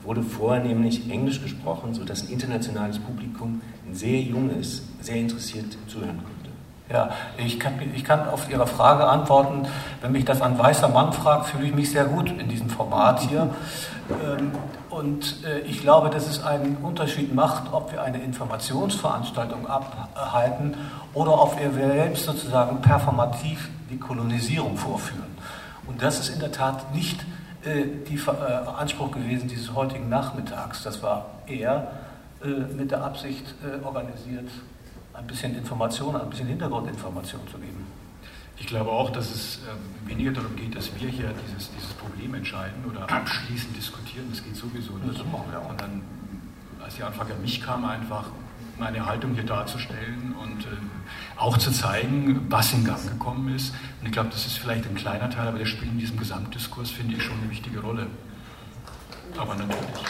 wurde vornehmlich Englisch gesprochen, sodass ein internationales Publikum, ein sehr junges, sehr interessiert zuhören konnte. Ja, ich kann, ich kann auf Ihre Frage antworten. Wenn mich das ein weißer Mann fragt, fühle ich mich sehr gut in diesem Format hier. Und ich glaube, dass es einen Unterschied macht, ob wir eine Informationsveranstaltung abhalten oder ob wir selbst sozusagen performativ die Kolonisierung vorführen. Und das ist in der Tat nicht der Anspruch gewesen dieses heutigen Nachmittags. Das war eher mit der Absicht organisiert, ein bisschen Information, ein bisschen Hintergrundinformation zu geben. Ich glaube auch, dass es ähm, weniger darum geht, dass wir hier dieses, dieses Problem entscheiden oder abschließend diskutieren. Das geht sowieso nicht. Das machen wir auch. Und dann, als die Anfrage an mich kam, einfach meine Haltung hier darzustellen und äh, auch zu zeigen, was in Gang gekommen ist. Und ich glaube, das ist vielleicht ein kleiner Teil, aber der spielt in diesem Gesamtdiskurs, finde ich, schon eine wichtige Rolle. Aber natürlich.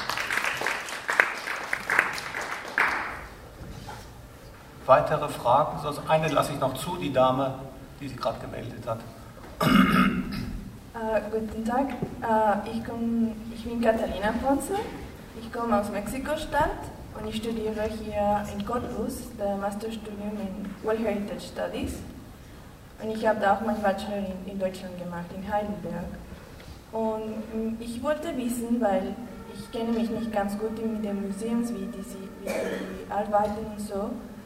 Weitere Fragen? Eine lasse ich noch zu, die Dame, die sich gerade gemeldet hat. Uh, guten Tag, uh, ich, komm, ich bin Catalina Ponce, ich komme aus Mexiko-Stadt und ich studiere hier in Cottbus, das Masterstudium in World Heritage Studies. Und ich habe da auch mein Bachelor in, in Deutschland gemacht, in Heidelberg. Und ich wollte wissen, weil ich kenne mich nicht ganz gut mit den Museums, wie die, wie die arbeiten und so,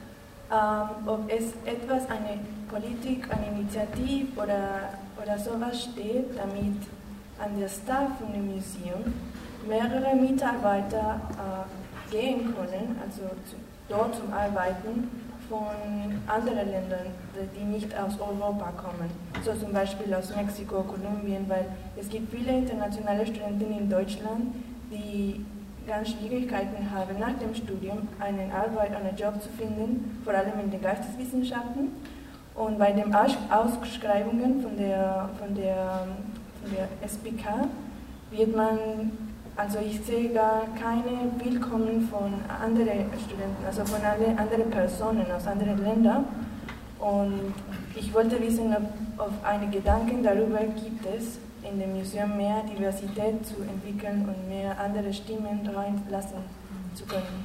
Ähm, ob es etwas, eine Politik, eine Initiative oder, oder sowas steht, damit an der Staff von dem Museum mehrere Mitarbeiter äh, gehen können, also zu, dort zum Arbeiten von anderen Ländern, die nicht aus Europa kommen, so zum Beispiel aus Mexiko, Kolumbien, weil es gibt viele internationale Studenten in Deutschland, die ganz Schwierigkeiten haben, nach dem Studium eine Arbeit, einen Job zu finden, vor allem in den Geisteswissenschaften. Und bei den Ausschreibungen von der, von der, von der S P K wird man, also ich sehe gar keine Willkommen von anderen Studenten, also von alle, anderen Personen aus anderen Ländern. Und ich wollte wissen, ob, ob eine Gedanken darüber gibt es, in dem Museum mehr Diversität zu entwickeln und mehr andere Stimmen reinlassen zu können.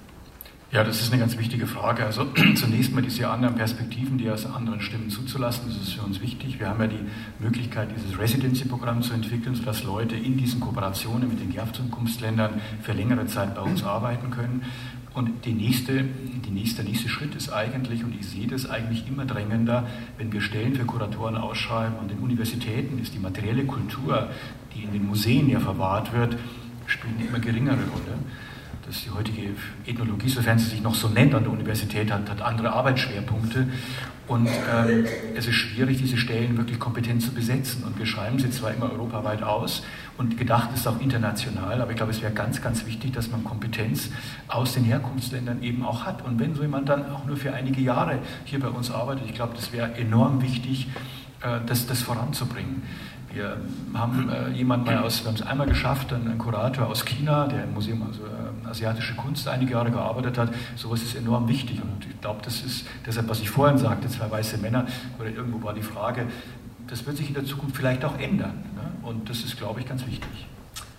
Ja, das ist eine ganz wichtige Frage. Also zunächst mal diese anderen Perspektiven, die aus anderen Stimmen zuzulassen, das ist für uns wichtig. Wir haben ja die Möglichkeit, dieses Residency-Programm zu entwickeln, sodass Leute in diesen Kooperationen mit den Herkunftsländern für längere Zeit bei uns arbeiten können. Und die nächste, die nächste, der nächste Schritt ist eigentlich, und ich sehe das eigentlich immer drängender, wenn wir Stellen für Kuratoren ausschreiben. An den Universitäten ist die materielle Kultur, die in den Museen ja verwahrt wird, spielt eine immer geringere Rolle. Das die heutige Ethnologie, sofern sie sich noch so nennt an der Universität, hat, hat andere Arbeitsschwerpunkte. Und ähm, es ist schwierig, diese Stellen wirklich kompetent zu besetzen. Und wir schreiben sie zwar immer europaweit aus und gedacht ist auch international, aber ich glaube, es wäre ganz, ganz wichtig, dass man Kompetenz aus den Herkunftsländern eben auch hat. Und wenn so jemand dann auch nur für einige Jahre hier bei uns arbeitet, ich glaube, das wäre enorm wichtig, äh, das, das voranzubringen. Wir haben äh, jemanden mal aus, wir haben es einmal geschafft, einen, einen Kurator aus China, der im Museum also äh, asiatische Kunst einige Jahre gearbeitet hat. Sowas ist enorm wichtig und ich glaube, das ist deshalb, was ich vorhin sagte, zwei weiße Männer, oder irgendwo war die Frage, das wird sich in der Zukunft vielleicht auch ändern. Ne? Und das ist, glaube ich, ganz wichtig.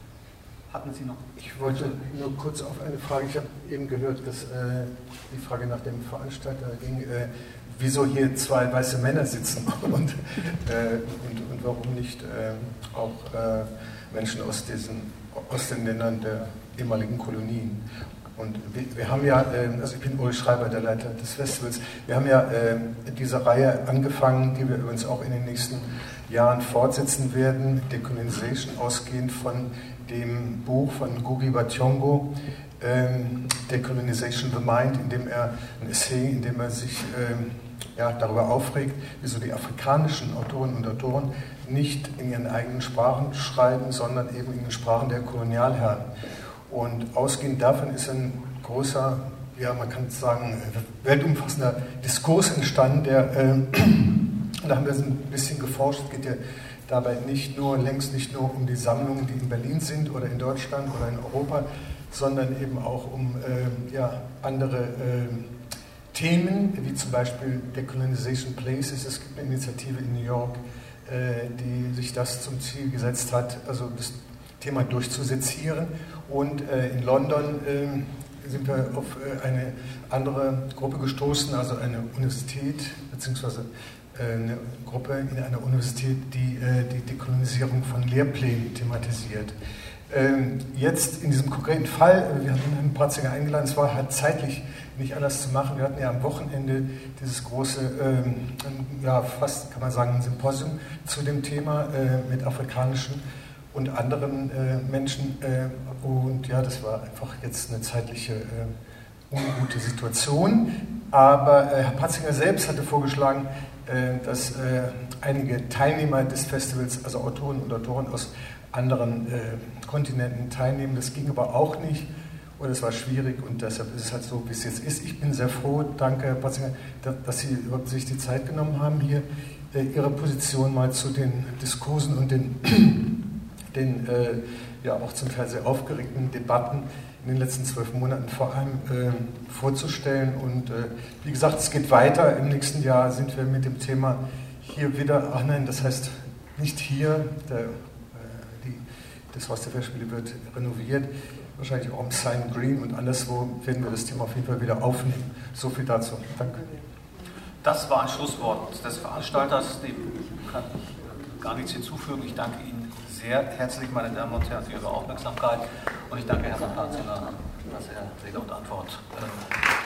Hatten Sie noch? Ich wollte nur kurz auf eine Frage, ich habe eben gehört, dass äh, die Frage nach dem Veranstalter ging, äh, wieso hier zwei weiße Männer sitzen und, äh, und, und warum nicht äh, auch äh, Menschen aus, diesen, aus den Ländern der ehemaligen Kolonien. Und wir, wir haben ja, äh, also ich bin Ulrich Schreiber, der Leiter des Festivals, wir haben ja äh, diese Reihe angefangen, die wir übrigens auch in den nächsten Jahren fortsetzen werden, Decolonization, ausgehend von dem Buch von Ngugi wa Thiong'o, ähm, Decolonization the Mind, in dem er ein Essay, in dem er sich ähm, ja, darüber aufregt, wieso die afrikanischen Autorinnen und Autoren nicht in ihren eigenen Sprachen schreiben, sondern eben in den Sprachen der Kolonialherren. Und ausgehend davon ist ein großer, ja, man kann sagen, weltumfassender Diskurs entstanden, der, äh, da haben wir ein bisschen geforscht, es geht ja dabei nicht nur, längst nicht nur um die Sammlungen, die in Berlin sind oder in Deutschland oder in Europa, sondern eben auch um äh, ja, andere äh, Themen, wie zum Beispiel Decolonization Places. Es gibt eine Initiative in New York, äh, die sich das zum Ziel gesetzt hat, also das Thema durchzusezieren. Und äh, in London äh, sind wir auf äh, eine andere Gruppe gestoßen, also eine Universität, beziehungsweise äh, eine Gruppe in einer Universität, die äh, die Dekolonisierung von Lehrplänen thematisiert. Ähm, jetzt in diesem konkreten Fall, wir hatten Herrn Pratzinger eingeladen, es war halt zeitlich nicht anders zu machen. Wir hatten ja am Wochenende dieses große, ähm, ja fast kann man sagen, ein Symposium zu dem Thema äh, mit afrikanischen und anderen äh, Menschen. Äh, und ja, das war einfach jetzt eine zeitliche äh, ungute Situation. Aber äh, Herr Pratzinger selbst hatte vorgeschlagen, äh, dass äh, einige Teilnehmer des Festivals, also Autoren und Autoren aus anderen äh, Kontinenten teilnehmen. Das ging aber auch nicht und es war schwierig und deshalb ist es halt so, wie es jetzt ist. Ich bin sehr froh, danke Herr Pratzinger, dass Sie überhaupt sich die Zeit genommen haben, hier äh, Ihre Position mal zu den Diskursen und den, den äh, ja auch zum Teil sehr aufgeregten Debatten in den letzten zwölf Monaten vor allem äh, vorzustellen. Und äh, wie gesagt, es geht weiter. Im nächsten Jahr sind wir mit dem Thema hier wieder, ach nein, das heißt nicht hier, der das Haus der Festspiele wird renoviert, wahrscheinlich auch im Sign Green und anderswo werden wir das Thema auf jeden Fall wieder aufnehmen. So viel dazu. Danke. Das war ein Schlusswort des Veranstalters, dem kann ich gar nichts hinzufügen. Ich danke Ihnen sehr herzlich, meine Damen und Herren, für Ihre Aufmerksamkeit und ich danke Herrn Pratzinger, dass er Rede und Antwort äh,